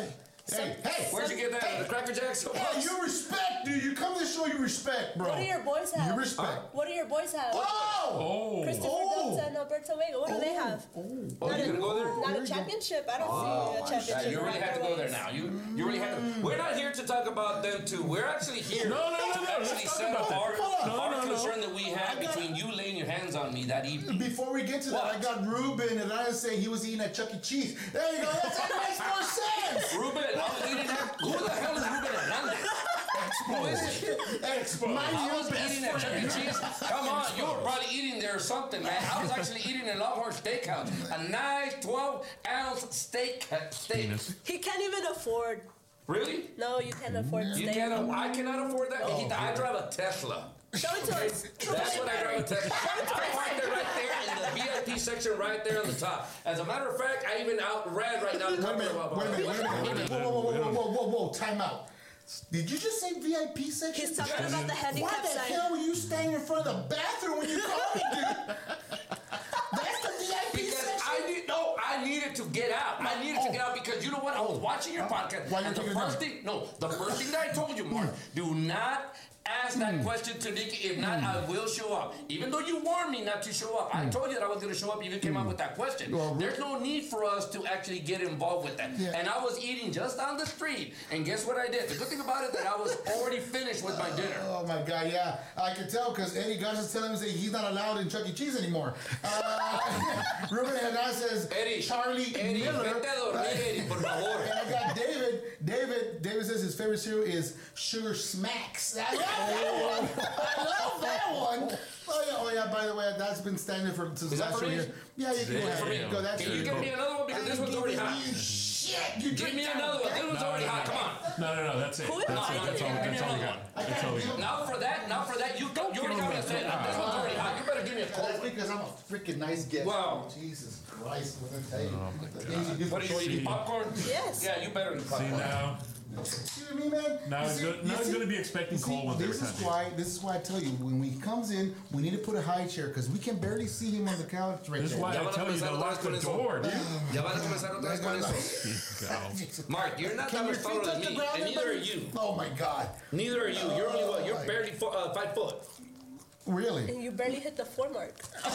Speaker 1: Hey, hey.
Speaker 6: Where'd you get that?
Speaker 1: Hey,
Speaker 6: The Cracker Jacks?
Speaker 1: hey, you respect, dude. You come to the show, you respect, bro.
Speaker 4: What do your boys have?
Speaker 1: You respect.
Speaker 4: What do your boys have?
Speaker 1: Oh!
Speaker 2: Oh.
Speaker 4: Christopher
Speaker 1: Oh.
Speaker 4: Delta and Alberto Vega. What do they have?
Speaker 6: Oh,
Speaker 4: Not
Speaker 6: you
Speaker 4: a-
Speaker 6: gonna go there?
Speaker 4: Not a championship. I don't see a
Speaker 6: Yeah,
Speaker 4: championship.
Speaker 6: you really
Speaker 4: around
Speaker 6: have to
Speaker 4: their
Speaker 6: go there
Speaker 4: ways.
Speaker 6: now. You you really have to. We're not here to talk about them two. We're actually here
Speaker 2: No, no, no,
Speaker 6: to
Speaker 2: no, let's
Speaker 6: actually
Speaker 2: talk
Speaker 6: settle
Speaker 2: about that.
Speaker 6: our,
Speaker 1: Hold on.
Speaker 6: our
Speaker 2: No, no, no.
Speaker 6: concern that we had
Speaker 1: I got-
Speaker 6: between you laying your hands on me that evening.
Speaker 1: Before we get to that,
Speaker 6: What?
Speaker 1: I got Ruben and I say he was eating at Chuck E. Cheese. There you go. That's, that makes more sense.
Speaker 6: Ruben, I was eating that. Who the hell is Ruben Hernandez? Who is it?
Speaker 1: Hey, mind
Speaker 6: I
Speaker 1: your
Speaker 6: was
Speaker 1: best
Speaker 6: eating at Chuck E.
Speaker 1: friend.
Speaker 6: Cheese. Come on, you were probably eating there or something, man. I was actually eating in Longhorn Steakhouse. A nice twelve ounce steak. steak.
Speaker 2: Penis.
Speaker 4: He can't even afford.
Speaker 6: Really?
Speaker 4: No, you can't afford
Speaker 6: You
Speaker 4: steak.
Speaker 6: can't. I cannot afford that. He- I drive a Tesla.
Speaker 4: Show it to us.
Speaker 6: That's what I drive a Tesla. I parked it right there in the V I P section, right there on the top. As a matter of fact, I even outran right now.
Speaker 1: Wait a minute, wait a minute, wait a minute, wait a minute. Whoa, whoa, whoa, whoa, whoa, whoa, whoa, time out. Did you just say V I P section?
Speaker 4: He's talking about the
Speaker 1: Why
Speaker 4: handicap
Speaker 1: the
Speaker 4: sign.
Speaker 1: hell were you standing in front of the bathroom when you called me, dude? That's the V I P
Speaker 6: Because
Speaker 1: section?
Speaker 6: I need no, I needed to get out. I needed to get out because you know what? I was watching your podcast.
Speaker 1: Why you
Speaker 6: and the
Speaker 1: taking it
Speaker 6: first
Speaker 1: down?
Speaker 6: thing, no, the first thing that I told you, Mark, do not ask that question to Nikki. If not, I will show up. Even though you warned me not to show up, I told you that I was going to show up. You came out with that question.
Speaker 1: Well,
Speaker 6: There's no need for us to actually get involved with that.
Speaker 1: Yeah.
Speaker 6: And I was eating just down the street, and guess what I did? The good thing about it that I was already finished with my dinner.
Speaker 1: Oh my God, yeah, I can tell because Eddie Gus is telling me that he's not allowed in Chuck E. Cheese anymore. Uh, Ruben Hernandez says
Speaker 6: Eddie,
Speaker 1: Charlie
Speaker 6: Eddie,
Speaker 1: Miller.
Speaker 6: vete a dormir, Eddie, por favor.
Speaker 1: And I got David. David. David says his favorite cereal is Sugar Smacks. I love that one. I love that one. Oh yeah. Oh yeah. By the way, that's been standing for since
Speaker 6: Is that
Speaker 1: last
Speaker 6: for me?
Speaker 1: year. Yeah, you can go
Speaker 2: Yeah,
Speaker 1: ahead.
Speaker 2: yeah.
Speaker 1: Go. That's
Speaker 6: Can you
Speaker 1: for
Speaker 6: give me another one because this one's already hot?
Speaker 1: You shit. You
Speaker 6: Give
Speaker 1: drink
Speaker 6: me
Speaker 1: that
Speaker 6: another one.
Speaker 1: okay?
Speaker 6: This one's
Speaker 2: No,
Speaker 6: already
Speaker 2: no,
Speaker 6: hot.
Speaker 2: no.
Speaker 6: Come on.
Speaker 2: No, no, no, that's it.
Speaker 4: Who
Speaker 2: That's
Speaker 4: is
Speaker 2: all,
Speaker 4: it?
Speaker 2: that's all, that's all we got. That's all we got.
Speaker 6: Now for that, now for that, you got, you already got me upset. This one's already hot. You better give me a
Speaker 1: That's
Speaker 6: cold one.
Speaker 1: because I'm a freaking nice guest.
Speaker 6: Wow.
Speaker 1: Jesus Christ. What did I tell you? The things you do
Speaker 6: What
Speaker 1: for
Speaker 6: are you eating?
Speaker 2: See.
Speaker 6: Popcorn?
Speaker 4: Yes.
Speaker 6: Yeah, you better eat
Speaker 2: See
Speaker 6: popcorn.
Speaker 2: now,
Speaker 1: See what I mean, man?
Speaker 2: now
Speaker 1: You
Speaker 2: he's
Speaker 1: see-
Speaker 2: gonna,
Speaker 1: you
Speaker 2: now he's
Speaker 1: see-
Speaker 2: gonna be expecting
Speaker 1: you see,
Speaker 2: cold ones every
Speaker 1: this
Speaker 2: time.
Speaker 1: is why. This is why I tell you when he comes in, we need to put a high chair because we can barely see him on the couch right
Speaker 2: This is
Speaker 1: there.
Speaker 2: why
Speaker 6: Ya
Speaker 2: I
Speaker 6: van a
Speaker 2: tell you
Speaker 6: comenzar
Speaker 2: to
Speaker 6: otra
Speaker 2: lock
Speaker 6: vez con
Speaker 2: the
Speaker 6: eso.
Speaker 2: door, dude.
Speaker 6: Ya van a comenzar otra vez con eso.
Speaker 2: Go.
Speaker 6: Mark, you're not
Speaker 1: Can
Speaker 6: that
Speaker 1: your
Speaker 6: much
Speaker 1: feet
Speaker 6: taller
Speaker 1: touch
Speaker 6: than
Speaker 1: the
Speaker 6: me,
Speaker 1: ground,
Speaker 6: and neither are
Speaker 1: everybody?
Speaker 6: you.
Speaker 1: Oh my God!
Speaker 6: Neither are you. You're only what? You're
Speaker 1: Oh,
Speaker 6: barely fo- uh, five foot.
Speaker 1: Really?
Speaker 4: And you barely hit the four mark.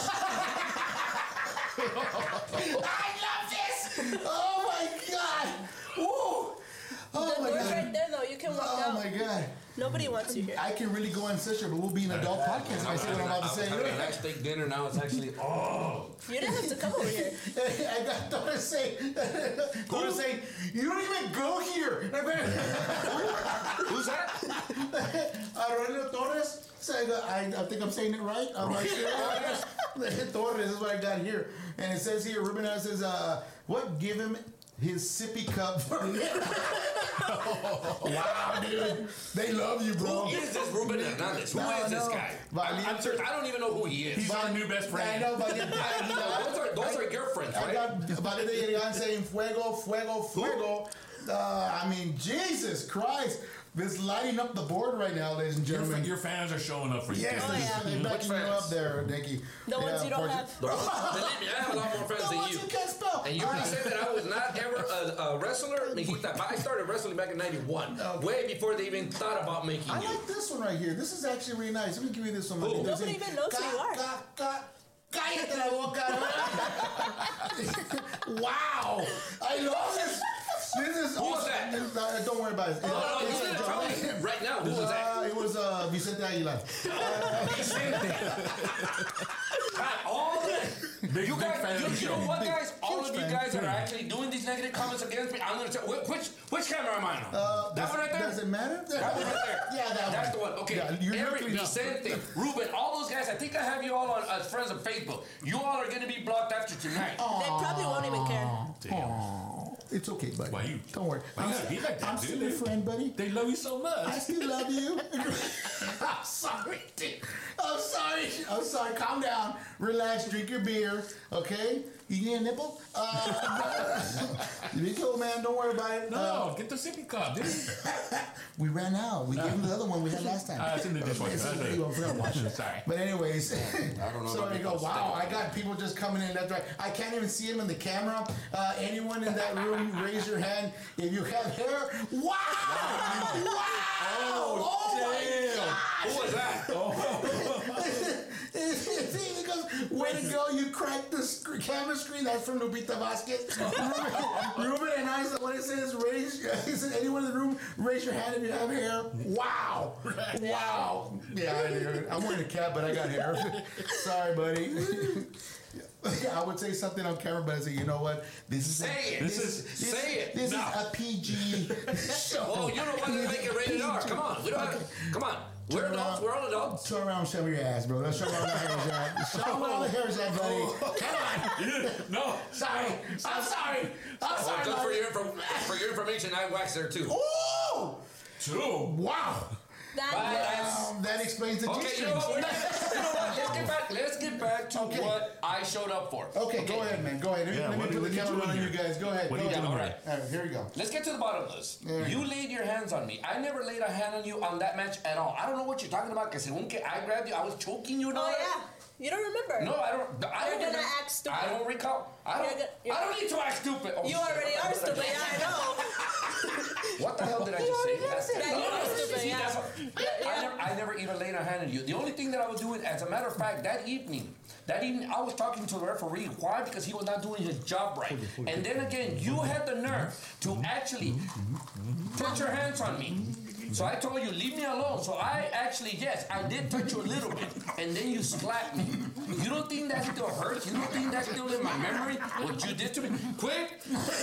Speaker 1: I love this! Oh my God! Woo! Oh
Speaker 4: The
Speaker 1: my
Speaker 4: door's
Speaker 1: God!
Speaker 4: right there, though. You can walk
Speaker 1: Oh
Speaker 4: out.
Speaker 1: my God!
Speaker 4: Nobody wants you here.
Speaker 1: I can really go on session, but we'll be an adult podcast if I say what I'm about to say.
Speaker 6: I was having a nice steak dinner. Now it's actually oh.
Speaker 4: You didn't have to come over here.
Speaker 1: I got Dora say, Dora say, you don't even go here.
Speaker 6: Who's that?
Speaker 1: Aurelio Torres. So I, got, I, I think I'm saying it right. I'm not sure. Torres is what I got here, and it says here, Ruben says, uh, what? Give him his sippy cup for Wow, dude, they love you, bro.
Speaker 6: Who is this Ruben Hernandez? Who is
Speaker 1: No,
Speaker 6: this
Speaker 1: no.
Speaker 6: guy?
Speaker 1: Valiente.
Speaker 6: I'm serious. I don't even know who he is.
Speaker 2: He's our new best
Speaker 1: I
Speaker 2: friend.
Speaker 1: know, Valiente.
Speaker 6: those are those are girlfriends,
Speaker 1: I
Speaker 6: right?
Speaker 1: got Valiente Yergan saying fuego, fuego, fuego. Uh, I mean, Jesus Christ. This lighting up the board right now, ladies and
Speaker 2: Your,
Speaker 1: gentlemen.
Speaker 2: your fans are showing up for you.
Speaker 1: Yes,
Speaker 4: Oh,
Speaker 1: they're,
Speaker 4: yeah.
Speaker 1: they're
Speaker 6: Which
Speaker 1: backing you
Speaker 6: fans?
Speaker 1: up there, Nikki.
Speaker 4: The ones you don't
Speaker 1: unfortunately-
Speaker 4: have.
Speaker 6: The ones- Believe me, I have a lot more friends
Speaker 1: The
Speaker 6: than
Speaker 1: ones
Speaker 6: you.
Speaker 1: you can't spell.
Speaker 6: And you already said that I was not ever a, a wrestler. Mijita, I started wrestling back in ninety-one,
Speaker 1: Okay.
Speaker 6: way before they even thought about making
Speaker 1: I
Speaker 6: you.
Speaker 1: like this one right here. This is actually really nice. Let me give you this one.
Speaker 6: Who?
Speaker 1: They're
Speaker 4: Nobody
Speaker 1: saying,
Speaker 4: even knows who you are.
Speaker 1: "Ca- ca- Cállate la boca. Wow. I love this. This is
Speaker 6: Who was
Speaker 1: awesome.
Speaker 6: that?
Speaker 1: Uh, don't worry about it.
Speaker 6: No, no,
Speaker 1: It's
Speaker 6: you
Speaker 1: a
Speaker 6: didn't
Speaker 1: joke.
Speaker 6: tell me right now. Who was that?
Speaker 1: Uh, it was uh, Vicente Aguilar.
Speaker 6: God, all that.
Speaker 2: Big,
Speaker 6: You
Speaker 2: big
Speaker 6: guys,
Speaker 2: fan
Speaker 6: you,
Speaker 2: of the
Speaker 6: you
Speaker 2: show.
Speaker 6: know what,
Speaker 1: Big,
Speaker 6: guys? All
Speaker 1: huge
Speaker 6: of you
Speaker 1: fan.
Speaker 6: guys that are actually doing these negative comments against me, I'm gonna tell wh- which which camera am I on?
Speaker 1: Uh,
Speaker 6: that
Speaker 1: does,
Speaker 6: one right there.
Speaker 1: Does it matter?
Speaker 6: That one right there.
Speaker 1: Yeah, that
Speaker 6: That's
Speaker 1: one.
Speaker 6: the one. Okay.
Speaker 1: Yeah, you're
Speaker 6: Every
Speaker 1: looking up.
Speaker 6: Vicente, Ruben, all those guys. I think I have you all on as friends on Facebook. You all are gonna be blocked after tonight.
Speaker 4: They probably won't even care.
Speaker 1: Aw, it's okay, buddy.
Speaker 2: Why you-
Speaker 1: Don't worry.
Speaker 2: why you
Speaker 1: I'm,
Speaker 2: gotta be like that,
Speaker 1: I'm
Speaker 2: dude?
Speaker 1: still your friend, buddy.
Speaker 2: They love you so
Speaker 1: I
Speaker 2: much.
Speaker 1: still love you. I'm sorry, dude. I'm sorry. I'm sorry. Calm down. Relax. Drink your beer. Okay. You need a nipple? Uh, you be cool, man. Don't worry about it.
Speaker 2: No,
Speaker 1: Uh,
Speaker 2: get the sippy cup, dude.
Speaker 1: we ran out. We gave him the other one we had last time.
Speaker 2: Ah, it's in the dishwasher.
Speaker 1: It's in the-
Speaker 2: That's
Speaker 1: you forgot to wash it.
Speaker 2: Sorry.
Speaker 1: But anyways,
Speaker 6: I don't know
Speaker 1: so
Speaker 6: about
Speaker 1: there you go.
Speaker 6: nipples.
Speaker 1: Wow, I got people just coming in left, right. I can't even see them in the camera. Uh, anyone in that room, raise your hand if you have hair. Wow! Wow! Oh, my God!
Speaker 6: Who was that?
Speaker 1: He goes, way to go, you cracked the sc- camera screen. That's from Lupita Vasquez. Ruben, Ruben and I said, what it says, raise, he said, anyone in the room, raise your hand if you have hair. Wow. Wow. Yeah, I do. I'm wearing a cap, but I got hair. Sorry, buddy. I would say something on camera, but I say, you know what? This is
Speaker 6: Say
Speaker 1: a,
Speaker 6: it.
Speaker 1: This
Speaker 6: This
Speaker 1: is
Speaker 6: is-
Speaker 1: this,
Speaker 6: say it.
Speaker 1: This
Speaker 6: No.
Speaker 1: is a P G show.
Speaker 6: Oh, you don't want to make it rated R. Come on. We don't have, come on. We're
Speaker 1: Turn
Speaker 6: adults.
Speaker 1: around.
Speaker 6: We're all adults.
Speaker 1: Turn around and show me your ass, bro. Let's show me all the hairs at. Show me all the hairs at, buddy. Come on.
Speaker 2: No.
Speaker 1: Sorry. I'm sorry. I'm
Speaker 6: Oh,
Speaker 1: sorry.
Speaker 6: just for
Speaker 1: buddy.
Speaker 6: your, inform- for your information, I waxed there too.
Speaker 1: Ooh!
Speaker 2: Two.
Speaker 1: Wow.
Speaker 4: That
Speaker 6: Bye. That's-
Speaker 1: Um, that explains the
Speaker 6: Okay, you know
Speaker 1: G-strings.
Speaker 6: what? We're not, you know what? Let's get back. Let's get back to
Speaker 1: Okay.
Speaker 6: what I showed up for.
Speaker 1: Okay, go ahead, man. Go ahead. Let me,
Speaker 2: Yeah,
Speaker 1: let me
Speaker 2: what
Speaker 1: put
Speaker 2: are
Speaker 1: the
Speaker 2: you
Speaker 1: camera
Speaker 2: doing
Speaker 1: on you
Speaker 2: here?
Speaker 1: guys. Go ahead.
Speaker 2: What
Speaker 1: go
Speaker 2: are you
Speaker 1: ahead.
Speaker 2: doing
Speaker 6: all
Speaker 2: here?
Speaker 6: right.
Speaker 1: All right, here we go.
Speaker 6: Let's get to the bottom of this.
Speaker 1: Yeah.
Speaker 6: You laid your hands on me. I never laid a hand on you on that match at all. I don't know what you're talking about. Because según que I grabbed you, I was choking you. And all
Speaker 4: Oh
Speaker 6: that.
Speaker 4: yeah. You don't remember?
Speaker 6: No, I don't. I
Speaker 4: You're
Speaker 6: don't
Speaker 4: gonna
Speaker 6: remember-
Speaker 4: act stupid.
Speaker 6: I don't recall. I don't.
Speaker 4: You're gonna- you're-
Speaker 6: I don't need to act stupid. Oh,
Speaker 4: You
Speaker 6: shit.
Speaker 4: already are stupid. Yeah, I know.
Speaker 6: What the hell did I just say? That's-
Speaker 4: Yeah, you
Speaker 6: no,
Speaker 4: are
Speaker 6: no,
Speaker 4: stupid,
Speaker 6: see,
Speaker 4: yeah.
Speaker 6: that's what- I, never, I never even laid a hand on you. The only thing that I was doing, as a matter of fact, that evening, that evening, I was talking to the referee. Why? Because he was not doing his job right. And then again, you had the nerve to actually put your hands on me. So I told you, leave me alone. So I actually, yes, I did touch you a little bit. And then you slapped me. You don't think that still hurts? You don't think that's still in my memory? What you did to me? Quick!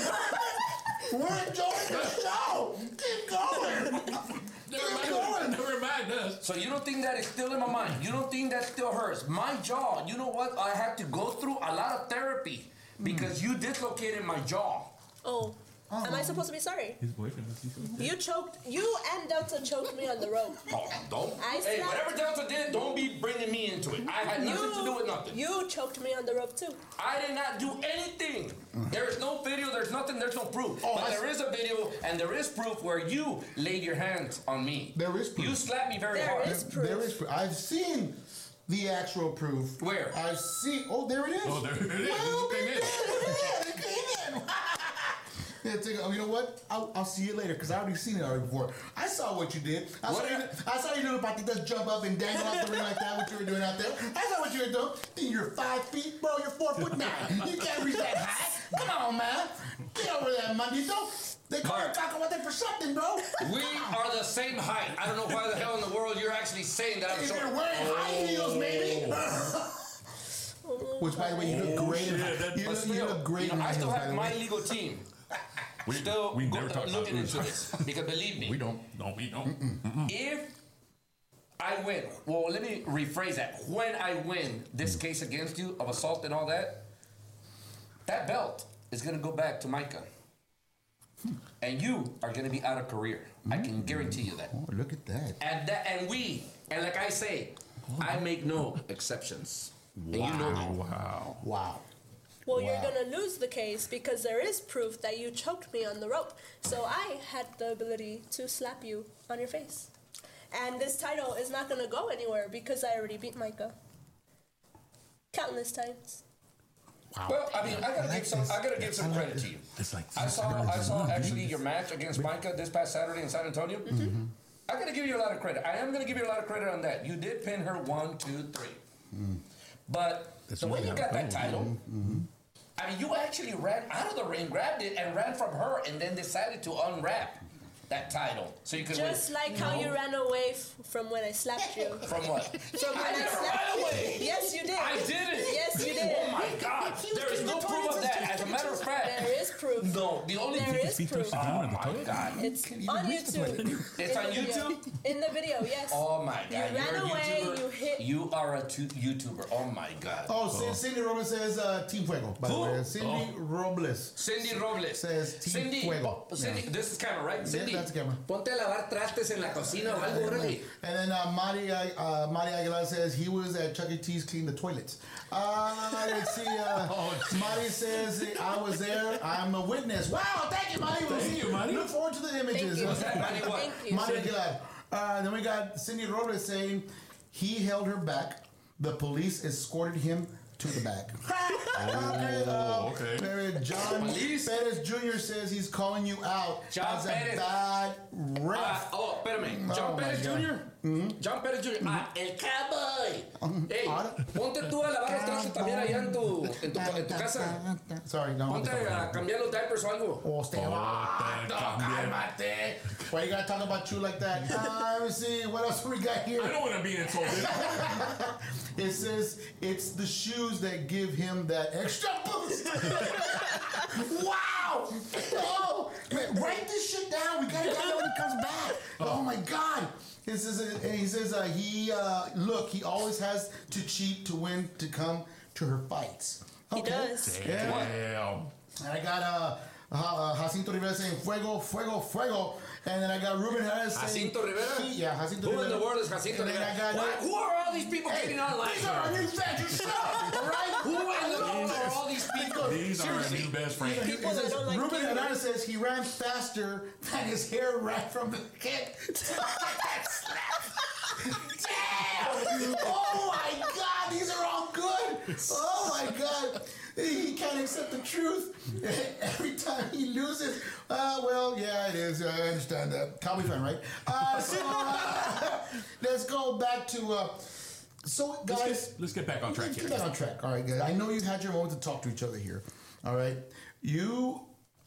Speaker 1: We're enjoying the show. Keep going.
Speaker 2: Never
Speaker 1: Keep
Speaker 2: mind.
Speaker 1: going.
Speaker 2: Never mind us.
Speaker 6: So you don't think that is still in my mind? You don't think that still hurts? My jaw, you know what? I had to go through a lot of therapy because you dislocated my jaw.
Speaker 4: Oh. Am I supposed to be sorry?
Speaker 2: His boyfriend.
Speaker 4: You choked. You and Delta choked me on the rope.
Speaker 6: Oh, don't.
Speaker 4: I
Speaker 6: hey,
Speaker 4: slapped-
Speaker 6: whatever Delta did, don't be bringing me into it. I had nothing to do with nothing.
Speaker 4: You choked me on the rope too.
Speaker 6: I did not do anything. There is no video, there's nothing, there's no proof.
Speaker 1: Oh,
Speaker 6: but
Speaker 1: I-
Speaker 6: there is a video and there is proof where you laid your hands on me.
Speaker 1: There is proof.
Speaker 6: You slapped me very
Speaker 4: There
Speaker 6: hard.
Speaker 4: is proof.
Speaker 1: There is proof. I've seen the actual proof.
Speaker 6: Where?
Speaker 1: I've seen. Oh, there it is.
Speaker 2: Oh, there it is.
Speaker 1: Well,
Speaker 2: It came in.
Speaker 1: it came in. It's like, oh, you know what? I'll, I'll see you later because I already seen it already before. I saw what you did. I saw
Speaker 6: What
Speaker 1: you.
Speaker 6: did
Speaker 1: I saw you doing patitas jump up and dangle off the ring like that. What you were doing out there? I saw what you were doing. Think you're five feet, bro. You're four foot nine. You can't reach that high. Come on, man. Get over there, Mandito. They call you
Speaker 6: Mark.
Speaker 1: cacahuate for something, bro.
Speaker 6: We are the same height. I don't know why the hell in the world you're actually saying that I'm
Speaker 1: If
Speaker 6: short.
Speaker 1: you're wearing high heels, maybe. Which, by the way, you look great. in
Speaker 2: shit,
Speaker 1: high-
Speaker 2: that-
Speaker 1: you,
Speaker 6: But
Speaker 1: look, you
Speaker 6: still,
Speaker 1: look great
Speaker 6: you
Speaker 1: in
Speaker 6: know, I
Speaker 1: high
Speaker 6: still
Speaker 1: heels, by
Speaker 6: have
Speaker 1: the
Speaker 6: my
Speaker 1: way.
Speaker 6: legal team.
Speaker 2: We,
Speaker 6: Still
Speaker 2: we
Speaker 6: go-
Speaker 2: never talk
Speaker 6: looking
Speaker 2: about
Speaker 6: into
Speaker 2: this.
Speaker 6: this because believe me,
Speaker 2: We don't. No, we don't.
Speaker 6: if I win, well, let me rephrase that. When I win this case against you of assault and all that, that belt is gonna go back to Micah, and you are gonna be out of career. I can guarantee you that.
Speaker 1: Oh, look at that.
Speaker 6: And that, and we, and like I say, I make no exceptions, and you know that.
Speaker 2: Wow.
Speaker 1: Wow.
Speaker 4: Well,
Speaker 1: Wow.
Speaker 4: you're gonna lose the case because there is proof that you choked me on the rope. So I had the ability to slap you on your face. And this title is not gonna go anywhere because I already beat Micah. Countless times.
Speaker 6: Well, I mean, I gotta give some, I gotta give some credit to you.
Speaker 2: It's like
Speaker 6: I saw, I saw actually your match against Micah this past Saturday in San Antonio.
Speaker 1: Mm-hmm.
Speaker 6: I gotta give you a lot of credit. I am gonna give you a lot of credit on that. You did pin her one, two, three.
Speaker 1: Mm.
Speaker 6: But the way you got that title,
Speaker 1: Mm-hmm.
Speaker 6: I mean, you actually ran out of the ring, grabbed it, and ran from her, and then decided to unwrap that title so you could
Speaker 4: Just
Speaker 6: win.
Speaker 4: like how
Speaker 6: No.
Speaker 4: you ran away f- from when I slapped you.
Speaker 6: From what?
Speaker 4: From when
Speaker 6: I
Speaker 4: I,
Speaker 6: didn't
Speaker 4: slapped
Speaker 6: run
Speaker 4: you.
Speaker 6: away.
Speaker 4: Yes, you did.
Speaker 6: I didn't.
Speaker 4: Yes, you did.
Speaker 6: Oh my God! There is no proof of that. As a matter of fact,
Speaker 4: There is proof.
Speaker 6: no. The only
Speaker 4: There
Speaker 6: thing.
Speaker 4: is proof.
Speaker 6: Oh my God!
Speaker 4: It's on YouTube.
Speaker 6: It's
Speaker 4: In
Speaker 6: on
Speaker 4: the video.
Speaker 6: YouTube?
Speaker 4: In the video, yes.
Speaker 6: Oh my God!
Speaker 4: You ran
Speaker 6: You're a
Speaker 4: away,
Speaker 6: YouTuber.
Speaker 4: you hit
Speaker 6: you are a tu- YouTuber. Oh my God.
Speaker 1: Oh, C- Cindy Robles says uh, Team Fuego. By
Speaker 6: Who?
Speaker 1: the way, Cindy Robles.
Speaker 6: Cindy Robles
Speaker 1: Says Team
Speaker 6: Cindy,
Speaker 1: Fuego.
Speaker 6: Cindy,
Speaker 1: Yeah.
Speaker 6: this is camera, right? Cindy,
Speaker 1: that's camera.
Speaker 6: Ponte a lavar trastes en la cocina o algo, órale.
Speaker 1: And then uh, Mari, uh, Mari Aguilar says he was at Chuck E. Cheese cleaning the toilets. Uh, let's see. Uh,
Speaker 2: Oh,
Speaker 1: Mari says I was there. I'm a witness. Wow, thank you, Mari. We'll
Speaker 2: Thank
Speaker 1: see
Speaker 2: you, Mari.
Speaker 1: Look forward to the images.
Speaker 4: you.
Speaker 6: What's that, Manny? What?
Speaker 4: Thank you.
Speaker 1: Mari Aguilar. Uh, then we got Cindy Robles saying he held her back. The police escorted him to the back. okay, uh,
Speaker 2: Oh, okay.
Speaker 1: Perez- John
Speaker 6: Police?
Speaker 1: Perez Junior says he's calling you out
Speaker 6: John
Speaker 1: as
Speaker 6: Perez.
Speaker 1: a bad
Speaker 6: Ah,
Speaker 1: ref.
Speaker 6: oh, espérame. John
Speaker 1: Oh, my
Speaker 6: Perez
Speaker 1: God.
Speaker 6: Junior John Perez Junior Ah, el cowboy. Hey,
Speaker 1: Ahora-
Speaker 6: ponte tú a lavar los trastes también allá en tu, en tu, en tu casa.
Speaker 1: Sorry, no.
Speaker 6: Ponte a cambiar los diapers o algo.
Speaker 1: Oh, stay
Speaker 2: Oh,
Speaker 1: no,
Speaker 2: también.
Speaker 1: cálmate. Why you gotta talk about you like that? Uh, let me see. What else we got here?
Speaker 2: I don't want to be insulted.
Speaker 1: It says it's the shoes that give him that extra boost. Wow! Oh, man, write this shit down. We gotta get it when he comes back. Oh my God! He says, uh, and he says uh, he uh, look. He always has to cheat to win to come to her fights.
Speaker 4: He does.
Speaker 1: Yeah.
Speaker 2: Damn.
Speaker 1: And I got uh, uh, Jacinto Rivera saying fuego, fuego, fuego. And then I got Ruben Harris saying...
Speaker 6: Jacinto Rivera?
Speaker 1: He, yeah, Jacinto
Speaker 6: Who
Speaker 1: Rivera.
Speaker 6: in the world is Jacinto
Speaker 1: And then
Speaker 6: Rivera?
Speaker 1: I got...
Speaker 6: Why- who are all these people
Speaker 1: Hey,
Speaker 6: getting online?
Speaker 1: these are our new fans. You shut up, all right?
Speaker 6: Who in the world are all these people?
Speaker 2: These are our new best friends.
Speaker 4: People
Speaker 1: It
Speaker 4: that
Speaker 1: says,
Speaker 4: don't like
Speaker 1: Ruben
Speaker 4: you.
Speaker 1: Hernandez says he ran faster than his hair ran from the head to that slap. Damn! Oh my God, these are all good. Oh my God. He can't accept the truth. Every time he loses, uh, well, yeah, it is. I understand that. Cowboy fan, right? Uh, so uh, let's go back to. Uh, so, guys,
Speaker 2: Let's get, let's get back on track
Speaker 1: Let's
Speaker 2: here.
Speaker 1: get back on track. All right, guys. I know you had your moment to talk to each other here. All right. You,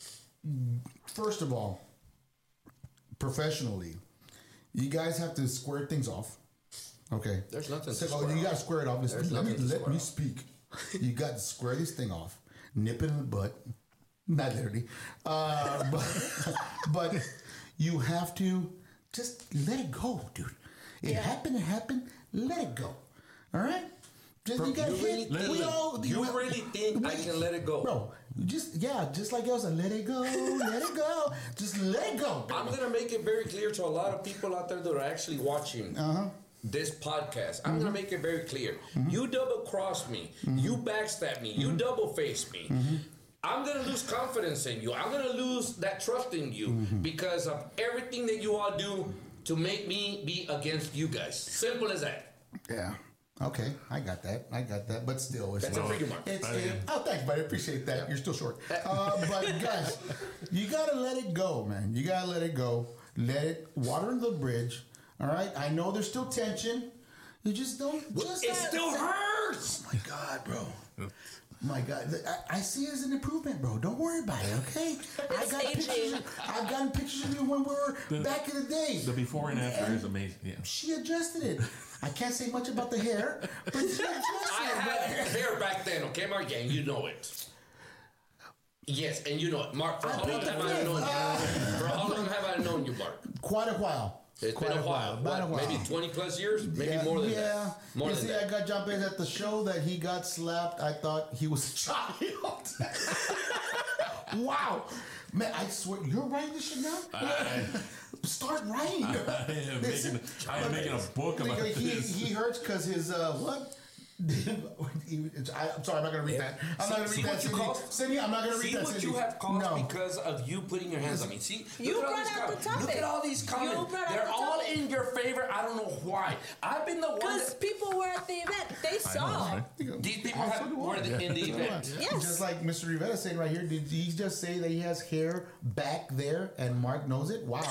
Speaker 1: first of all, professionally, you guys have to square things off. Okay.
Speaker 6: There's nothing to
Speaker 1: So,
Speaker 6: square
Speaker 1: you
Speaker 6: off.
Speaker 1: got to square it off. Listen,
Speaker 6: There's
Speaker 1: let me
Speaker 6: nothing to
Speaker 1: let
Speaker 6: square
Speaker 1: me
Speaker 6: off.
Speaker 1: speak. You got to square this thing off. Nip it in the butt. Not literally. Uh, but, but you have to just let it go, dude. It
Speaker 4: Yeah.
Speaker 1: happened, it happened. Let it go. All right? Just, you got
Speaker 6: You really
Speaker 1: hit.
Speaker 6: think,
Speaker 1: We all,
Speaker 6: you
Speaker 1: we-
Speaker 6: really think I
Speaker 1: we-
Speaker 6: can let it go?
Speaker 1: Bro, just, yeah, just like Elsa, let it go, let it go. Just let it go.
Speaker 6: I'm gonna make it very clear to a lot of people out there that are actually watching this podcast. I'm gonna make it very clear. You double cross me, you backstab me, you double face me. I'm gonna lose confidence in you. I'm gonna lose that trust in you because of everything that you all do to make me be against you guys. Simple as that.
Speaker 1: Yeah. Okay, I got that. I got that. But still, it's
Speaker 6: That's it for you, Mark.
Speaker 1: It's,
Speaker 2: Thank you.
Speaker 1: it, oh, thanks, buddy. Appreciate that. You're still short. Uh, but guys, you gotta let it go, man. You gotta let it go. Let it water under the bridge. All right. I know there's still tension. You just don't. Just
Speaker 6: It still hurts.
Speaker 1: Oh my God, bro. My God, I, I see it as an improvement, bro. Don't worry about it, okay? I got
Speaker 4: aging.
Speaker 1: pictures. I've gotten pictures of you when we were
Speaker 2: The-
Speaker 1: back in the day.
Speaker 2: The before and after is amazing. Yeah.
Speaker 1: She adjusted it. I can't say much about the hair, but she adjusted
Speaker 6: I
Speaker 1: it.
Speaker 6: had hair back then, okay, Mark? Yeah, and you know it. Yes, and you know it. Mark, for
Speaker 1: I
Speaker 6: how
Speaker 1: put
Speaker 6: long
Speaker 1: the
Speaker 6: have I
Speaker 1: fifth.
Speaker 6: known
Speaker 1: Ah.
Speaker 6: you? For how long have I known you, Mark?
Speaker 1: Quite a while.
Speaker 6: It's
Speaker 1: Quite
Speaker 6: been a while.
Speaker 1: About a
Speaker 6: What,
Speaker 1: while.
Speaker 6: maybe twenty plus years? Maybe
Speaker 1: yeah,
Speaker 6: more than
Speaker 1: yeah.
Speaker 6: that. More
Speaker 1: you
Speaker 6: than
Speaker 1: see,
Speaker 6: that.
Speaker 1: I got John Perez at the show that he got slapped. I thought he was a child. Wow. Man, I swear, you're writing this shit down?
Speaker 2: I-
Speaker 1: Start writing.
Speaker 2: I am making, I am making a book about
Speaker 1: Because he,
Speaker 2: this.
Speaker 1: he hurts because his, uh, what? I, I'm sorry, I'm not going to read that. I'm not going to
Speaker 6: See
Speaker 1: read that.
Speaker 6: what you
Speaker 1: Cindy.
Speaker 6: caused?
Speaker 1: Cindy, I'm not going to read
Speaker 6: See
Speaker 1: that.
Speaker 6: what
Speaker 1: Cindy.
Speaker 6: you have caused
Speaker 1: No.
Speaker 6: because of you putting your hands on me. See,
Speaker 4: You
Speaker 6: look at all
Speaker 4: brought
Speaker 6: these
Speaker 4: out the
Speaker 6: comments. Look
Speaker 4: topic.
Speaker 6: at all these
Speaker 4: You
Speaker 6: comments.
Speaker 4: brought out
Speaker 6: They're
Speaker 4: the
Speaker 6: all
Speaker 4: topic.
Speaker 6: in your favor. I don't know why. I've been the one
Speaker 4: Because
Speaker 6: that
Speaker 4: people were at the event. They saw.
Speaker 2: right?
Speaker 6: these people
Speaker 1: Also
Speaker 6: have
Speaker 1: do
Speaker 6: were
Speaker 1: I.
Speaker 6: the- in the event.
Speaker 4: Yes.
Speaker 1: Just like Mister Rivera saying right here, did he just say that he has hair back there and Mark knows it? Wow.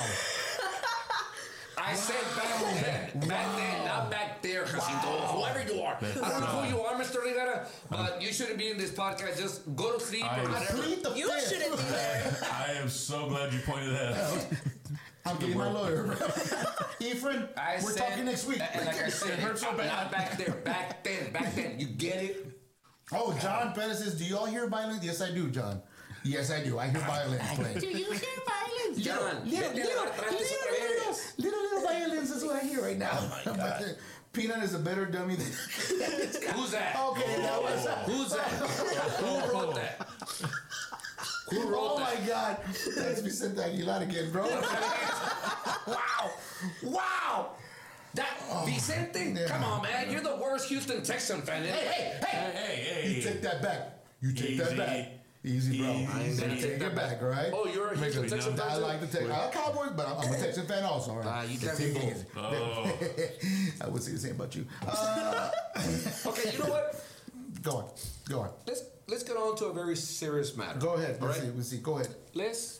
Speaker 6: I said back then, back then, not back there, Jacinto. Whoever you are, I don't know who you are, Mister Rivera, but you shouldn't be in this podcast. Just go to sleep
Speaker 2: I-
Speaker 6: or
Speaker 1: I
Speaker 6: whatever.
Speaker 1: plead the
Speaker 4: You
Speaker 1: fifth.
Speaker 4: shouldn't be there.
Speaker 2: I am so glad you pointed that out.
Speaker 1: I'm getting my lawyer. Ephraim,
Speaker 6: I
Speaker 1: we're
Speaker 6: said-
Speaker 1: talking next week.
Speaker 6: And like I said,
Speaker 2: hurts so
Speaker 6: I'm
Speaker 2: bad.
Speaker 6: not back there. Back then, back then. You get it?
Speaker 1: Oh, John Pettis says, do you all hear violence? Yes, I do, John. Yes, I do. I hear violence playing.
Speaker 6: Do you hear violence? John,
Speaker 1: Little,
Speaker 6: vete a
Speaker 1: little,
Speaker 6: lavar trastes otra
Speaker 1: little,
Speaker 6: vez.
Speaker 1: little, little violence is what I hear right now.
Speaker 6: Oh, my God.
Speaker 1: But, Peanut is a better dummy than.
Speaker 6: Who's that?
Speaker 1: Okay, that was.
Speaker 6: Who's that? Who wrote that? Who wrote
Speaker 1: Oh
Speaker 6: that?
Speaker 1: my God, that's Vicente Aguilar again, bro.
Speaker 6: Wow! Wow! That Vicente,
Speaker 1: yeah.
Speaker 6: come on, man! You're the worst Houston Texan fan. Hey, hey, hey!
Speaker 2: Hey, hey,
Speaker 1: You
Speaker 2: hey.
Speaker 1: take that back. You take that
Speaker 2: Easy.
Speaker 1: back. Easy, bro.
Speaker 2: Easy.
Speaker 1: I ain't gonna
Speaker 2: Easy.
Speaker 1: take that back, all right?
Speaker 6: Oh, you're a Houston
Speaker 2: we
Speaker 6: Texan
Speaker 2: know.
Speaker 6: fan
Speaker 1: I
Speaker 6: too?
Speaker 1: like the Texans. I'm a Cowboys, but I'm, I'm a Texan fan also. All right?
Speaker 6: Ah, you can't
Speaker 1: Take
Speaker 6: be
Speaker 1: it
Speaker 6: both.
Speaker 1: easy.
Speaker 2: Oh.
Speaker 1: I would say the same about you. Uh,
Speaker 6: Okay, you know what?
Speaker 1: go on. Go on.
Speaker 6: Let's let's get on to a very serious matter.
Speaker 1: Go ahead.
Speaker 6: All
Speaker 1: Let's
Speaker 6: right?
Speaker 1: see. Let's see. Go ahead.
Speaker 6: Let's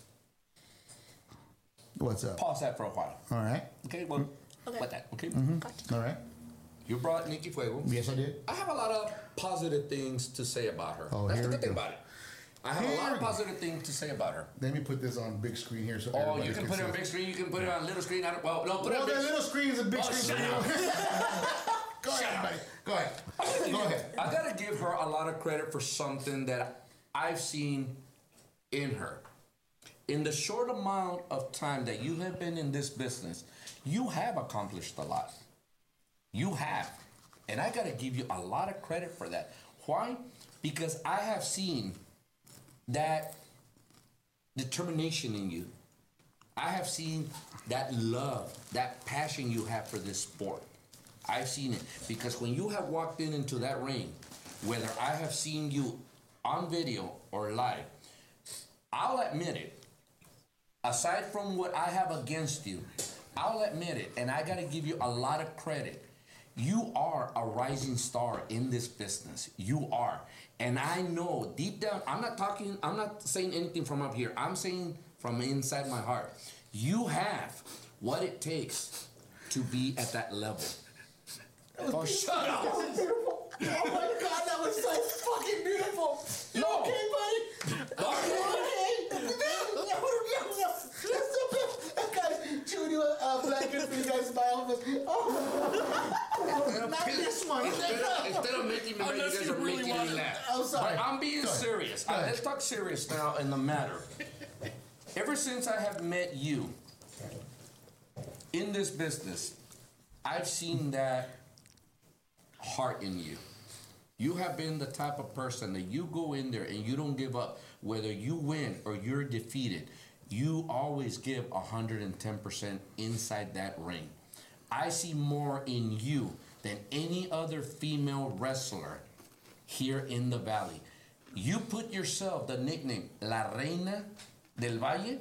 Speaker 1: What's up?
Speaker 6: pause that for a while.
Speaker 1: All right.
Speaker 6: Okay, well,
Speaker 4: Okay.
Speaker 6: what that? Okay,
Speaker 1: All right.
Speaker 6: you brought Nikki Fuego.
Speaker 1: Yes, I did.
Speaker 6: I have a lot of positive things to say about her.
Speaker 1: Oh,
Speaker 6: That's
Speaker 1: here
Speaker 6: the
Speaker 1: we
Speaker 6: good thing
Speaker 1: go.
Speaker 6: about it. I have
Speaker 1: Here
Speaker 6: a lot
Speaker 1: we
Speaker 6: of
Speaker 1: go.
Speaker 6: positive things to say about her.
Speaker 1: Let me put this on big screen here so
Speaker 6: Oh,
Speaker 1: everybody
Speaker 6: you can put it
Speaker 1: see.
Speaker 6: on big screen. You can put it on little screen. I don't, well, no, put it
Speaker 1: Well,
Speaker 6: on
Speaker 1: that
Speaker 6: big
Speaker 1: little screen is a big
Speaker 6: Oh,
Speaker 1: screen.
Speaker 6: shut
Speaker 1: for you.
Speaker 6: up.
Speaker 1: Go ahead, buddy. Go ahead. Go ahead.
Speaker 6: I gotta give her a lot of credit for something that I've seen in her. In the short amount of time that you have been in this business, you have accomplished a lot. You have. And I gotta give you a lot of credit for that. Why? Because I have seen that determination in you. I have seen that love, that passion you have for this sport. I've seen it because when you have walked in into that ring, whether I have seen you on video or live, I'll admit it. Aside from what I have against you, I'll admit it, and I gotta give you a lot of credit. You are a rising star in this business. You are. And I know deep down, I'm not talking, I'm not saying anything from up here. I'm saying from inside my heart. You have what it takes to be at that level. Oh, shut up.
Speaker 1: Oh my God, that was so fucking beautiful. You
Speaker 6: No.
Speaker 1: okay, buddy? Okay. Guys, chewing you a blanket for you guys in my office. Oh. Not this one.
Speaker 6: Instead of, instead of making me mad, you
Speaker 2: Unless
Speaker 6: guys
Speaker 2: you
Speaker 6: are
Speaker 2: really
Speaker 6: making
Speaker 2: want
Speaker 6: me
Speaker 2: it.
Speaker 6: laugh.
Speaker 1: I'm sorry.
Speaker 6: But I'm being
Speaker 1: Go ahead.
Speaker 6: serious.
Speaker 1: Go
Speaker 6: Uh,
Speaker 1: ahead.
Speaker 6: let's talk serious now in the matter. Ever since I have met you in this business, I've seen that heart in you. You have been the type of person that you go in there and you don't give up. Whether you win or you're defeated, you always give one hundred ten percent inside that ring. I see more in you than any other female wrestler here in the Valley. You put yourself the nickname La Reina del Valle.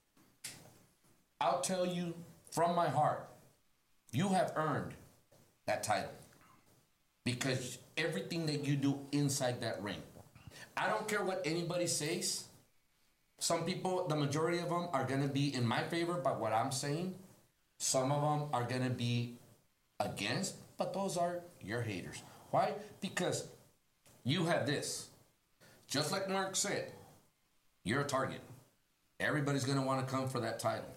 Speaker 6: I'll tell you from my heart, you have earned that title because everything that you do inside that ring. I don't care what anybody says. Some people, the majority of them are going to be in my favor by what I'm saying. Some of them are going to be against, but those are your haters. Why? Because you have this. Just like Mark said, you're a target. Everybody's going to want to come for that title.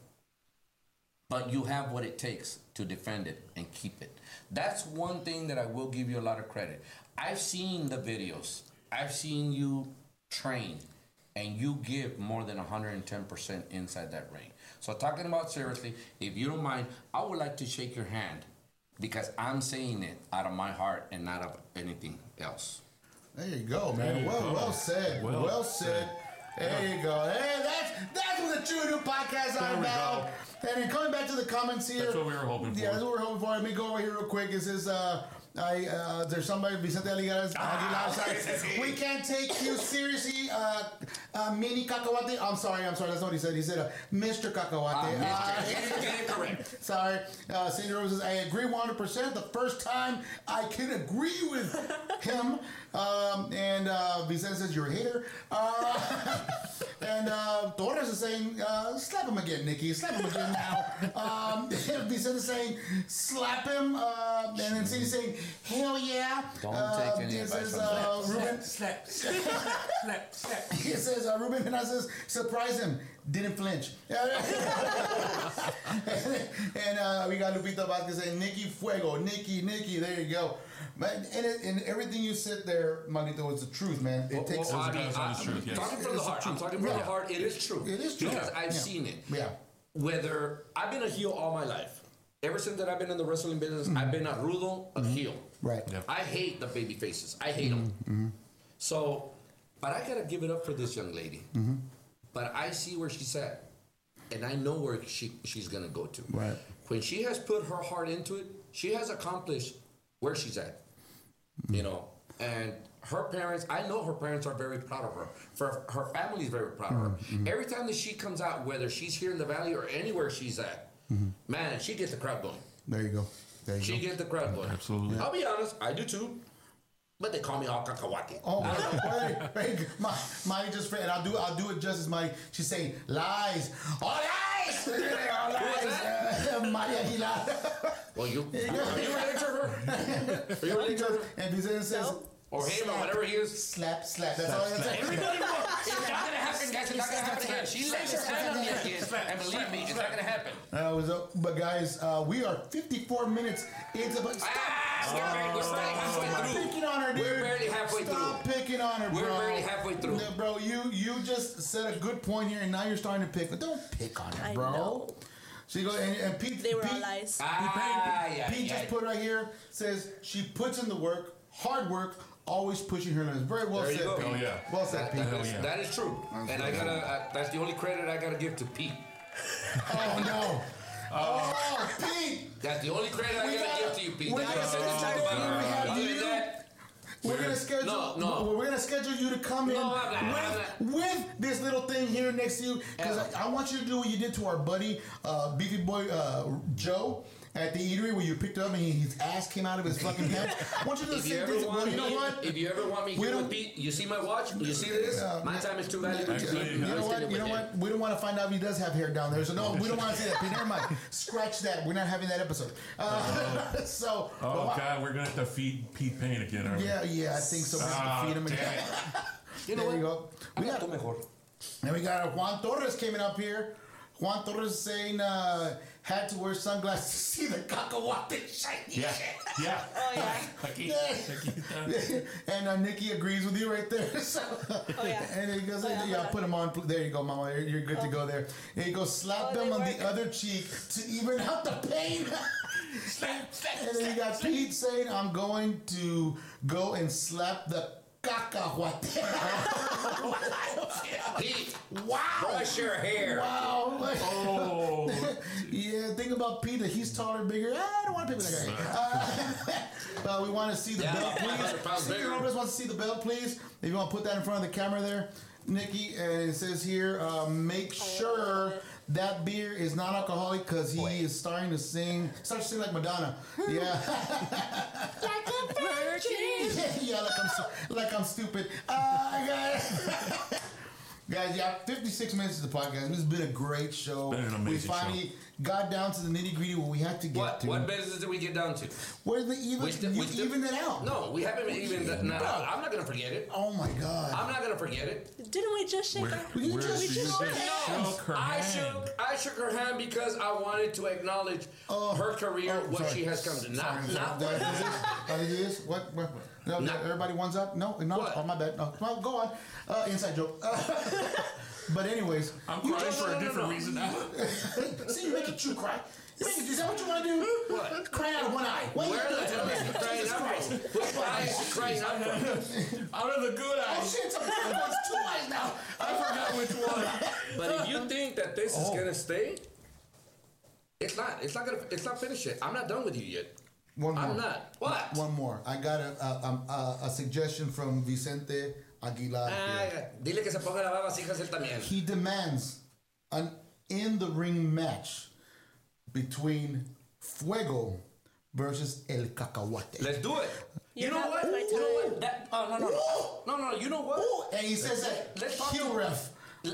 Speaker 6: But you have what it takes to defend it and keep it. That's one thing that I will give you a lot of credit. I've seen the videos. I've seen you train, and you give more than one hundred ten percent inside that ring. So talking about seriously, if you don't mind, I would like to shake your hand because I'm saying it out of my heart and not of anything else.
Speaker 1: There you go, man.
Speaker 2: There you
Speaker 1: well,
Speaker 2: go.
Speaker 1: well said. Well,
Speaker 2: Well
Speaker 1: said. There you go. Hey, that's that's what the True New Podcast is
Speaker 2: There
Speaker 1: all
Speaker 2: we
Speaker 1: about.
Speaker 2: go.
Speaker 1: And then coming back to the comments here.
Speaker 2: That's what we were hoping for.
Speaker 1: Yeah, that's what we're hoping for. Let me go over here real quick. It says, uh, I, uh, there's somebody, Vicente Aguilar,
Speaker 6: Ah,
Speaker 1: Aguilar says, we can't take you seriously, uh, uh, Mini Cacahuate. I'm sorry, I'm sorry, that's not what he said. He said, uh, Mister Cacahuate.
Speaker 6: Uh,
Speaker 1: Uh,
Speaker 6: Mister Get it- get it correct.
Speaker 1: Sorry. Uh, Cindy Rose says, I agree one hundred percent. The first time I can agree with him. Um, and uh, Vicente says, you're a hater. Uh, and uh, Torres is saying, uh, slap him again, Nikki. Slap him again now. Um, Vicente is saying, slap him. Uh, and then Cindy's saying, hell yeah.
Speaker 6: Don't
Speaker 1: uh,
Speaker 6: take any
Speaker 1: it
Speaker 6: advice
Speaker 1: says,
Speaker 6: from
Speaker 1: uh, Ruben,
Speaker 2: Slap, slap, slap, slap.
Speaker 1: it says, uh, Ruben Hernandez says, surprise him. Didn't flinch. And uh, we got Lupita Vasquez saying, Nikki Fuego, Nikki, Nikki, there you go. Man, and, it, and everything you said there, Manito, is the truth, man. It
Speaker 6: Well,
Speaker 1: takes
Speaker 6: well, I
Speaker 2: Those
Speaker 6: mean,
Speaker 2: guys
Speaker 6: I,
Speaker 2: are the truth, yes.
Speaker 6: talking from the
Speaker 1: It's the
Speaker 6: heart. I'm
Speaker 1: truth.
Speaker 6: talking from
Speaker 1: Yeah.
Speaker 6: the heart. It is true.
Speaker 1: It is true.
Speaker 6: Because
Speaker 1: Yeah.
Speaker 6: I've
Speaker 1: Yeah.
Speaker 6: seen it.
Speaker 1: Yeah.
Speaker 6: Whether I've been a heel all my life, ever since that I've been in the wrestling business,
Speaker 1: Mm-hmm.
Speaker 6: I've been a rudo, a heel.
Speaker 1: Right.
Speaker 2: Yep.
Speaker 6: I hate the baby faces. I hate them.
Speaker 1: Mm-hmm.
Speaker 6: So, but I gotta give it up for this young lady.
Speaker 1: Mm-hmm.
Speaker 6: But I see where she's at, and I know where she she's gonna go to.
Speaker 1: Right.
Speaker 6: When she has put her heart into it, she has accomplished where she's at. You know, and her parents, I know her parents are very proud of her. For her family is very proud of her. Every time that she comes out, whether she's here in the valley or anywhere she's at, man, she gets the crowd going.
Speaker 1: There you go. There you
Speaker 6: She
Speaker 1: go.
Speaker 6: gets the crowd going.
Speaker 2: Absolutely.
Speaker 6: I'll be honest, I do too. But they call me all cacahuate.
Speaker 1: Oh, wait, wait, my, Marty just and I'll do I'll do it just as my she's saying lies, all lies, all lies. Uh, Marty Aguilar.
Speaker 6: Well, you, are you related to her? Are you related to her?
Speaker 1: And he says,
Speaker 4: No.
Speaker 6: Or him, or whatever he is?
Speaker 1: slap, slap. That's all that's it.
Speaker 6: Everybody knows. It's not gonna happen, guys. It's not gonna happen again. She lays her hand on me again. And believe me, it's not gonna happen.
Speaker 1: Uh, was up, but guys, uh, we are fifty-four minutes into. But stop,
Speaker 6: Ah, we're barely- we're barely halfway
Speaker 1: stop
Speaker 6: through.
Speaker 1: picking on her, dude.
Speaker 6: We're barely halfway
Speaker 1: Stop
Speaker 6: through.
Speaker 1: picking on her, bro.
Speaker 6: We're barely halfway through.
Speaker 1: No, bro, you you just said a good point here, and now you're starting to pick. But don't pick on her,
Speaker 4: I
Speaker 1: bro.
Speaker 4: know.
Speaker 1: She goes and, and Pete.
Speaker 4: They were
Speaker 1: Pete,
Speaker 4: all lies.
Speaker 6: Ah, yeah,
Speaker 1: Pete
Speaker 6: yeah.
Speaker 1: just put right here says she puts in the work, hard work, always pushing her limits. Very well
Speaker 6: There you
Speaker 1: said,
Speaker 6: go.
Speaker 1: Pete.
Speaker 2: Oh, yeah.
Speaker 1: Well said,
Speaker 6: That,
Speaker 1: Pete.
Speaker 6: that, is,
Speaker 2: yeah.
Speaker 6: that is true. And I gotta, uh, that's the only credit I gotta give to Pete.
Speaker 1: Oh no. Oh, Pete.
Speaker 6: That's the only credit I
Speaker 1: We
Speaker 6: gotta
Speaker 1: gotta-
Speaker 6: give to you, Pete.
Speaker 1: we
Speaker 6: That's
Speaker 1: gotta
Speaker 6: what I said
Speaker 1: start
Speaker 6: to you about
Speaker 1: doing- we
Speaker 6: her.
Speaker 1: have
Speaker 6: Other
Speaker 1: you-
Speaker 6: than that,
Speaker 1: We're gonna schedule.
Speaker 6: No, no.
Speaker 1: We're gonna schedule you to come in
Speaker 6: No, I'm not,
Speaker 1: with,
Speaker 6: I'm
Speaker 1: with this little thing here next to you because I, I want you to do what you did to our buddy uh, Beefy Boy uh, Joe at the eatery where you picked him up and he, his ass came out of his fucking pants. I want you to do the
Speaker 6: if you
Speaker 1: same
Speaker 6: ever
Speaker 1: thing.
Speaker 6: want
Speaker 1: Well,
Speaker 6: me,
Speaker 1: you know what?
Speaker 6: if you ever want me
Speaker 1: We
Speaker 6: here
Speaker 1: don't-
Speaker 6: with Pete, you see my watch, you see this?
Speaker 1: Yeah.
Speaker 6: My time is too valuable to
Speaker 2: Actually,
Speaker 6: me.
Speaker 1: You know what? You know what? We don't want to find out if he does have hair down there. So no, we don't want to say that. Pete, never mind. Scratch that. We're not having that episode. Uh, so.
Speaker 2: Oh
Speaker 1: but-
Speaker 2: God, we're gonna have to feed Pete Payne again, aren't we?
Speaker 1: Yeah, yeah, I think so. We have
Speaker 2: Ah,
Speaker 1: to feed him
Speaker 2: damn
Speaker 1: again.
Speaker 6: You know
Speaker 1: There
Speaker 6: what?
Speaker 1: you go. We
Speaker 6: Habla
Speaker 1: got,
Speaker 6: tú mejor.
Speaker 1: and we got Juan Torres coming up here. Juan Torres saying uh, had to wear sunglasses to see the cacahuate shiny.
Speaker 2: Yeah, yeah.
Speaker 4: Oh yeah.
Speaker 2: Aquí, aquí.
Speaker 1: And uh, Nikki agrees with you right there. So,
Speaker 4: Oh, yeah.
Speaker 1: And he goes,
Speaker 4: Oh, yeah,
Speaker 1: yeah,
Speaker 4: hold on.
Speaker 1: put him on. There you go, Mama. You're- You're good to go there. And he goes, slap
Speaker 4: Oh,
Speaker 1: them
Speaker 4: they
Speaker 1: on
Speaker 4: work.
Speaker 1: the other cheek to even out the pain.
Speaker 2: Slap, slap,
Speaker 1: And then you got Pete saying, I'm going to go and slap the cacahuate.
Speaker 6: Pete,
Speaker 1: Wow.
Speaker 6: brush your hair.
Speaker 1: Wow.
Speaker 2: Oh,
Speaker 1: Yeah, think about Peter. He's taller, bigger. I don't want to pick with that guy. Uh, uh, we want to see the
Speaker 6: Yeah,
Speaker 1: belt,
Speaker 6: one hundred pounds
Speaker 1: please.
Speaker 6: bigger.
Speaker 1: Roberts wants to see the belt, please. If you want to put that in front of the camera there, Nikki. And it says here, uh, make sure that beer is non-alcoholic because he is starting to sing. Starts to sing like Madonna. Yeah.
Speaker 4: Like a virgin.
Speaker 1: Yeah, like I'm, stu- like I'm stupid. Uh, guys. Guys, yeah, fifty-six minutes of the podcast. This has been a great show.
Speaker 2: Been an amazing
Speaker 1: we finally got down to the nitty gritty where we had to get
Speaker 6: What
Speaker 1: to.
Speaker 6: what business did we get down to?
Speaker 1: Where's the even?
Speaker 6: We still-
Speaker 1: you
Speaker 6: we still-
Speaker 1: even it out.
Speaker 6: No, we haven't even. No, I'm not gonna forget it.
Speaker 1: Oh my God.
Speaker 6: I'm not gonna forget it.
Speaker 4: Didn't we just shake
Speaker 2: we're,
Speaker 4: our
Speaker 1: We
Speaker 2: we're,
Speaker 1: just
Speaker 2: we just
Speaker 1: shook
Speaker 6: No,
Speaker 2: shook her
Speaker 6: I
Speaker 2: hand.
Speaker 6: shook. I shook her hand because I wanted to acknowledge
Speaker 1: Oh.
Speaker 6: her career,
Speaker 1: Oh,
Speaker 6: what
Speaker 1: sorry.
Speaker 6: she has come to. Not,
Speaker 1: Sorry,
Speaker 6: not
Speaker 1: sorry. Did I do this? Did I do this? What? what? No,
Speaker 6: No.
Speaker 1: everybody one's up? No, no.
Speaker 6: What?
Speaker 1: Oh, my bad. No, well, go on. Uh, inside joke. but anyways,
Speaker 2: I'm
Speaker 1: you
Speaker 2: crying
Speaker 1: just-
Speaker 2: for
Speaker 6: no,
Speaker 2: a
Speaker 6: no,
Speaker 2: different
Speaker 6: no.
Speaker 2: reason now.
Speaker 1: See, you make it true cry. You make it, is that what you want to do?
Speaker 6: What?
Speaker 1: Cry out of one eye. What
Speaker 6: Where
Speaker 1: you
Speaker 6: the
Speaker 1: doing?
Speaker 6: hell is she crying
Speaker 1: Jesus
Speaker 6: out
Speaker 1: Christ.
Speaker 6: from? What eye is she crying out from?
Speaker 2: Out of the good
Speaker 1: Oh
Speaker 2: eyes.
Speaker 1: shit, it's a it's two eyes now.
Speaker 2: I forgot which one.
Speaker 6: But if you think that this is
Speaker 1: Oh.
Speaker 6: gonna stay, it's not. It's not gonna. It's not finished yet. I'm not done with you yet.
Speaker 1: One more.
Speaker 6: I'm not. What?
Speaker 1: One more. I got a a, a, a suggestion from Vicente Aguilar.
Speaker 6: Ah,
Speaker 1: here.
Speaker 6: dile que se ponga la baba, hijas él también.
Speaker 1: He demands an in the ring match between Fuego versus El Cacahuate.
Speaker 6: Let's do it. You
Speaker 4: You're
Speaker 6: know
Speaker 4: not
Speaker 6: what?
Speaker 4: my
Speaker 6: You know
Speaker 4: type.
Speaker 6: what? That, oh no no no no no no. You know what?
Speaker 1: Ooh, and he says that
Speaker 6: Let's talk
Speaker 1: heel
Speaker 6: to-
Speaker 1: ref.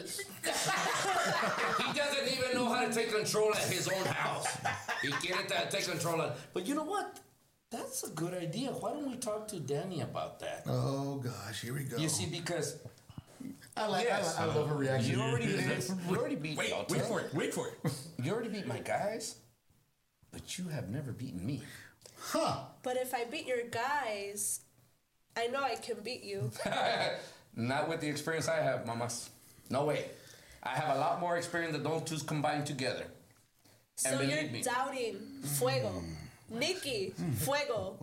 Speaker 6: He doesn't even know how to take control at his own house. He can't uh, take control of. But you know what? That's a good idea. Why don't we talk to Danny about that?
Speaker 1: Oh gosh, here we go.
Speaker 6: You see, because
Speaker 1: I like,
Speaker 6: yes.
Speaker 1: I, like I love her reaction.
Speaker 6: you already you already beat
Speaker 2: Wait,
Speaker 6: Delta.
Speaker 2: wait for it. Wait for it.
Speaker 6: You already beat my guys, but you have never beaten me.
Speaker 1: Huh?
Speaker 4: But if I beat your guys, I know I can beat you.
Speaker 6: Not with the experience I have, mamas. No way. I have a lot more experience than those two combined together.
Speaker 4: So
Speaker 6: And
Speaker 4: you're
Speaker 6: believe me.
Speaker 4: doubting Fuego. Nikki, Fuego.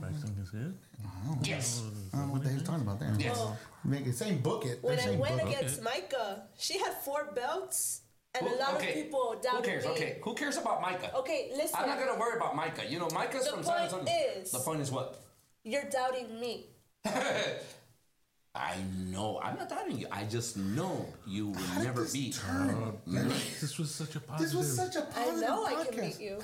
Speaker 6: Yes.
Speaker 1: I don't know what the heck's talking about there.
Speaker 6: Yes.
Speaker 4: Well,
Speaker 1: Make it same book it.
Speaker 4: when
Speaker 1: They're
Speaker 4: I
Speaker 1: saying
Speaker 4: went
Speaker 1: book it.
Speaker 4: against Micah, she had four belts, and
Speaker 6: Who-
Speaker 4: a lot
Speaker 6: okay.
Speaker 4: of people
Speaker 6: Who
Speaker 4: doubted
Speaker 6: cares?
Speaker 4: me.
Speaker 6: Okay, who cares about Micah?
Speaker 4: Okay, listen.
Speaker 6: I'm not gonna worry about Micah. You know, Micah's
Speaker 4: The
Speaker 6: from San
Speaker 4: point
Speaker 6: Antonio.
Speaker 4: is-
Speaker 6: the point is what?
Speaker 4: You're doubting me.
Speaker 6: I know. I'm not doubting you. I just know you will
Speaker 1: How did
Speaker 6: never
Speaker 1: this
Speaker 6: beat.
Speaker 1: turn?
Speaker 2: This was such a positive.
Speaker 1: This was such a
Speaker 4: I
Speaker 1: positive
Speaker 4: know I
Speaker 1: podcast.
Speaker 4: can beat you.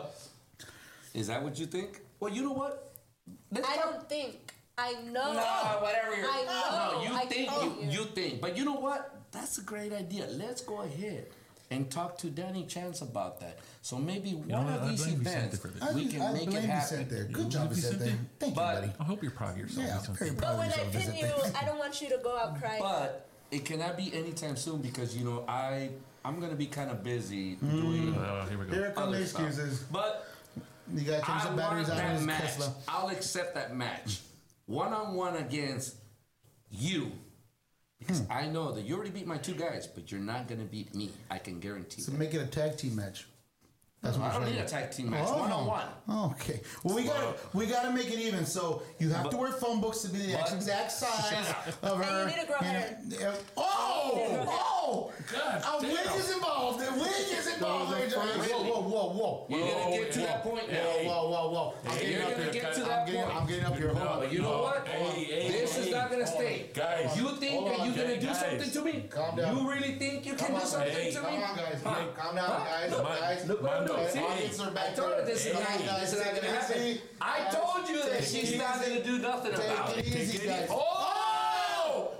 Speaker 6: Is that what you think? Well, you know what? Let's
Speaker 4: I
Speaker 6: talk-
Speaker 4: don't think. I know.
Speaker 6: No, whatever you're.
Speaker 4: I know.
Speaker 6: No, you
Speaker 4: I
Speaker 6: think.
Speaker 4: told
Speaker 6: You,
Speaker 4: you.
Speaker 6: you think. But you know what? That's a great idea. Let's go ahead and talk to Danny Chance about that. So maybe one
Speaker 2: know what?
Speaker 6: of
Speaker 2: I
Speaker 6: these
Speaker 2: blame Vicente
Speaker 6: events
Speaker 2: for this.
Speaker 1: I,
Speaker 6: we can
Speaker 1: I
Speaker 6: make
Speaker 1: blame
Speaker 6: it happen.
Speaker 1: Vicente there. Good
Speaker 2: You
Speaker 1: job,
Speaker 2: love
Speaker 1: Vicente.
Speaker 2: Vicente?
Speaker 1: Thank
Speaker 6: But-
Speaker 1: you, buddy.
Speaker 2: I hope you're proud of yourself.
Speaker 1: Yeah,
Speaker 2: Vicente.
Speaker 1: very proud
Speaker 4: But
Speaker 1: of
Speaker 4: when I
Speaker 1: yourself,
Speaker 4: pin
Speaker 1: Vicente.
Speaker 4: you, I don't want you to go out crying.
Speaker 6: But it cannot be anytime soon because you know I I'm gonna be kind of busy doing
Speaker 2: Oh, here we go.
Speaker 1: Here come the
Speaker 6: other stuff.
Speaker 1: excuses.
Speaker 6: But
Speaker 1: You gotta change
Speaker 6: I
Speaker 1: the
Speaker 6: want
Speaker 1: batteries out of
Speaker 6: that
Speaker 1: his
Speaker 6: match.
Speaker 1: Tesla.
Speaker 6: I'll accept that match, one on one against you, because I know that you already beat my two guys, but you're not gonna beat me. I can guarantee.
Speaker 1: So
Speaker 6: that.
Speaker 1: make it a tag team match. That's
Speaker 6: I
Speaker 1: what
Speaker 6: don't
Speaker 1: you're
Speaker 6: need a
Speaker 1: saying.
Speaker 6: tag team match,
Speaker 1: Oh,
Speaker 6: one on one.
Speaker 1: Oh, okay. Well, we got to we got to make it even. So you have
Speaker 6: But-
Speaker 1: to wear phone books to be the
Speaker 6: but-
Speaker 1: exact size of
Speaker 4: And
Speaker 1: her.
Speaker 4: you need to grow hair.
Speaker 1: Yeah. Oh, oh!
Speaker 2: God
Speaker 1: A wig
Speaker 2: damn.
Speaker 1: is involved. A wig is involved.
Speaker 2: the
Speaker 1: Whoa,
Speaker 2: first-
Speaker 1: whoa, whoa, whoa, whoa.
Speaker 6: You're gonna
Speaker 2: Oh,
Speaker 6: get to
Speaker 2: yeah.
Speaker 6: that point now.
Speaker 2: Hey.
Speaker 1: Whoa, whoa, whoa! I'm
Speaker 2: Hey,
Speaker 1: getting
Speaker 6: You're
Speaker 1: up
Speaker 6: gonna
Speaker 1: here.
Speaker 6: get to
Speaker 1: I'm
Speaker 6: that
Speaker 1: getting,
Speaker 6: point.
Speaker 1: I'm getting up here. Hold
Speaker 2: No,
Speaker 1: on.
Speaker 6: But you know
Speaker 2: No,
Speaker 6: what?
Speaker 2: hey, hey,
Speaker 6: this
Speaker 2: hey,
Speaker 6: is not gonna
Speaker 2: hold
Speaker 6: stay.
Speaker 2: on, guys.
Speaker 6: You think
Speaker 1: Hold
Speaker 6: that
Speaker 1: on,
Speaker 6: you're gonna do
Speaker 2: guys.
Speaker 6: something to me?
Speaker 1: Calm down.
Speaker 6: You really think you can
Speaker 1: Come
Speaker 6: do
Speaker 1: on,
Speaker 6: something
Speaker 2: hey,
Speaker 6: to
Speaker 1: Come
Speaker 6: me?
Speaker 1: on, guys.
Speaker 6: Huh?
Speaker 1: Calm down,
Speaker 6: Huh?
Speaker 1: guys.
Speaker 6: Look,
Speaker 1: guys.
Speaker 6: look what I'm
Speaker 2: Mando,
Speaker 6: doing.
Speaker 1: The
Speaker 6: See?
Speaker 1: audience are
Speaker 6: I
Speaker 1: back
Speaker 6: told
Speaker 1: there.
Speaker 6: you this is
Speaker 1: Come
Speaker 6: not,
Speaker 1: on, guys.
Speaker 6: this is not
Speaker 1: Take
Speaker 6: gonna
Speaker 1: it
Speaker 6: happen.
Speaker 1: easy.
Speaker 6: I
Speaker 1: Guys,
Speaker 6: told you that
Speaker 1: take
Speaker 6: she's
Speaker 1: it
Speaker 6: not
Speaker 1: easy.
Speaker 6: gonna do nothing
Speaker 1: Take
Speaker 6: about
Speaker 1: it
Speaker 6: it.
Speaker 1: easy, guys.
Speaker 2: Oh!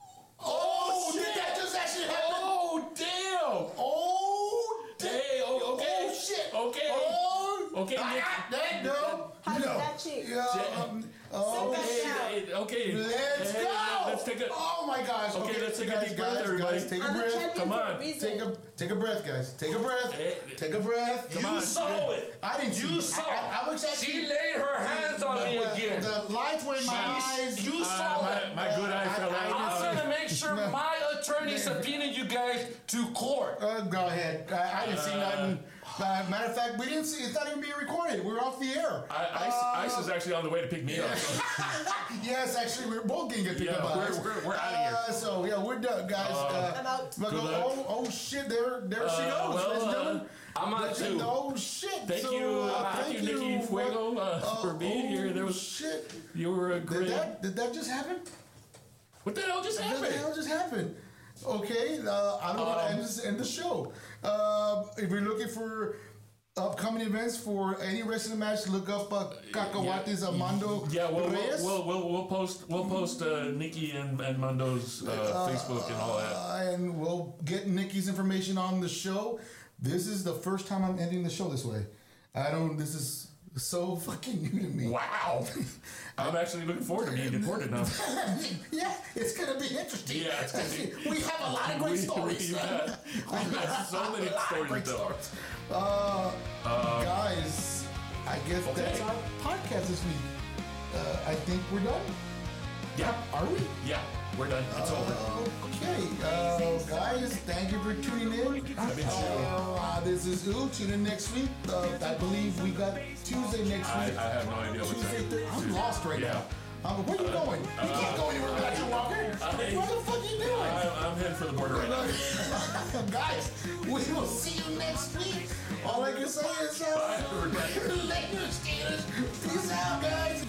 Speaker 1: Oh,
Speaker 2: shit.
Speaker 1: did that just actually happen?
Speaker 2: Oh, damn!
Speaker 1: Oh,
Speaker 2: Damn! Oh, okay.
Speaker 1: Oh, shit.
Speaker 2: Okay.
Speaker 1: Oh,
Speaker 2: Okay,
Speaker 1: I
Speaker 2: Nick.
Speaker 1: got that, no.
Speaker 4: How
Speaker 1: no.
Speaker 4: did that cheat?
Speaker 1: Yeah, um, oh,
Speaker 4: Sit back
Speaker 1: shit.
Speaker 4: down.
Speaker 2: Hey, okay.
Speaker 1: Let's
Speaker 2: Hey,
Speaker 1: go.
Speaker 2: Let's take a.
Speaker 1: Oh my gosh.
Speaker 2: Okay, let's take a
Speaker 1: guys,
Speaker 2: deep breath,
Speaker 1: guys,
Speaker 2: everybody.
Speaker 1: Guys, take a
Speaker 4: I'm a
Speaker 1: breath.
Speaker 4: champion
Speaker 2: Come
Speaker 4: for
Speaker 2: on.
Speaker 4: a reason.
Speaker 1: Take a take a breath, guys. Take a breath.
Speaker 2: Hey.
Speaker 1: Take a breath.
Speaker 2: Come
Speaker 6: You
Speaker 2: on.
Speaker 6: saw it.
Speaker 1: I didn't
Speaker 6: You
Speaker 1: see.
Speaker 6: saw.
Speaker 1: I, I, I was actually.
Speaker 6: She laid her hands on me
Speaker 1: the,
Speaker 6: again.
Speaker 1: The lights were in my eyes.
Speaker 6: You saw
Speaker 2: Uh,
Speaker 6: it.
Speaker 2: my, my good eye
Speaker 1: I-
Speaker 2: fell
Speaker 1: I-
Speaker 2: out.
Speaker 6: I'm gonna make sure
Speaker 1: No.
Speaker 6: my attorney subpoenaed you guys to court.
Speaker 1: Uh, go ahead. I, I didn't see nothing. Uh, matter of fact, we didn't see. It's not even being recorded. We're off the air.
Speaker 2: I, Ice, Ice is actually on the way to pick me up. So.
Speaker 1: Yes, actually, we're both getting picked
Speaker 2: Yeah,
Speaker 1: up. by
Speaker 2: we're-
Speaker 1: us.
Speaker 2: we're- we're outta here.
Speaker 1: Uh, so yeah, we're done, guys. Uh,
Speaker 4: I'm out.
Speaker 1: but
Speaker 2: Good
Speaker 1: go-
Speaker 2: luck.
Speaker 1: oh, oh shit! There, there she
Speaker 2: Uh,
Speaker 1: goes,
Speaker 2: well,
Speaker 1: ladies and
Speaker 2: uh,
Speaker 1: gentlemen.
Speaker 6: I'm out
Speaker 1: That's it.
Speaker 6: too.
Speaker 1: Oh shit!
Speaker 2: Thank
Speaker 1: So,
Speaker 2: you,
Speaker 1: uh,
Speaker 2: uh, thank you, Nikki Fuego, uh, for being
Speaker 1: oh,
Speaker 2: here. There was
Speaker 1: shit.
Speaker 2: you were a
Speaker 1: Did
Speaker 2: great.
Speaker 1: that? Did that just happen?
Speaker 2: What the hell just
Speaker 1: What the
Speaker 2: happened?
Speaker 1: hell just happened? Okay, uh, I don't know how to
Speaker 2: Um,
Speaker 1: end, this, end the show. Uh, if you're looking for upcoming events for any wrestling match, look up uh, Cacahuates Armando
Speaker 2: Yeah, we'll,
Speaker 1: Reyes.
Speaker 2: we'll, we'll, we'll, we'll post we'll post uh, Nikki and, and Mondo's uh, Facebook and all that.
Speaker 1: Uh, and we'll get Nikki's information on the show. This is the first time I'm ending the show this way. I don't. This is so fucking new to me.
Speaker 2: Wow, I'm actually looking forward to being deported now.
Speaker 1: Yeah, it's gonna be interesting.
Speaker 2: Yeah, it's gonna be-
Speaker 1: We have a lot of great
Speaker 2: We-
Speaker 1: stories.
Speaker 2: we got- we got so many
Speaker 1: A lot of
Speaker 2: stories
Speaker 1: great
Speaker 2: to tell.
Speaker 1: stories. Uh, guys, I guess
Speaker 2: okay.
Speaker 1: that's our podcast this week. Uh, I think we're done.
Speaker 2: Yeah,
Speaker 1: Are we?
Speaker 2: yeah, we're done. It's over.
Speaker 1: Okay, uh, guys, thank you for tuning in. Uh, this is U. Tune in next week. Uh, I believe we got Tuesday next
Speaker 2: I,
Speaker 1: week.
Speaker 2: I have no idea what's
Speaker 1: Tuesday,
Speaker 2: happening.
Speaker 1: Thursday. I'm lost right
Speaker 2: Yeah.
Speaker 1: now. Um, where you going? You can't go anywhere without your walker.
Speaker 2: I-
Speaker 1: What the fuck you doing?
Speaker 2: I'm, I'm heading for the border right now.
Speaker 1: Guys, we will see you next week. All I can say is, uh,
Speaker 2: Bye, everybody.
Speaker 1: later, Steelers. Peace out, guys.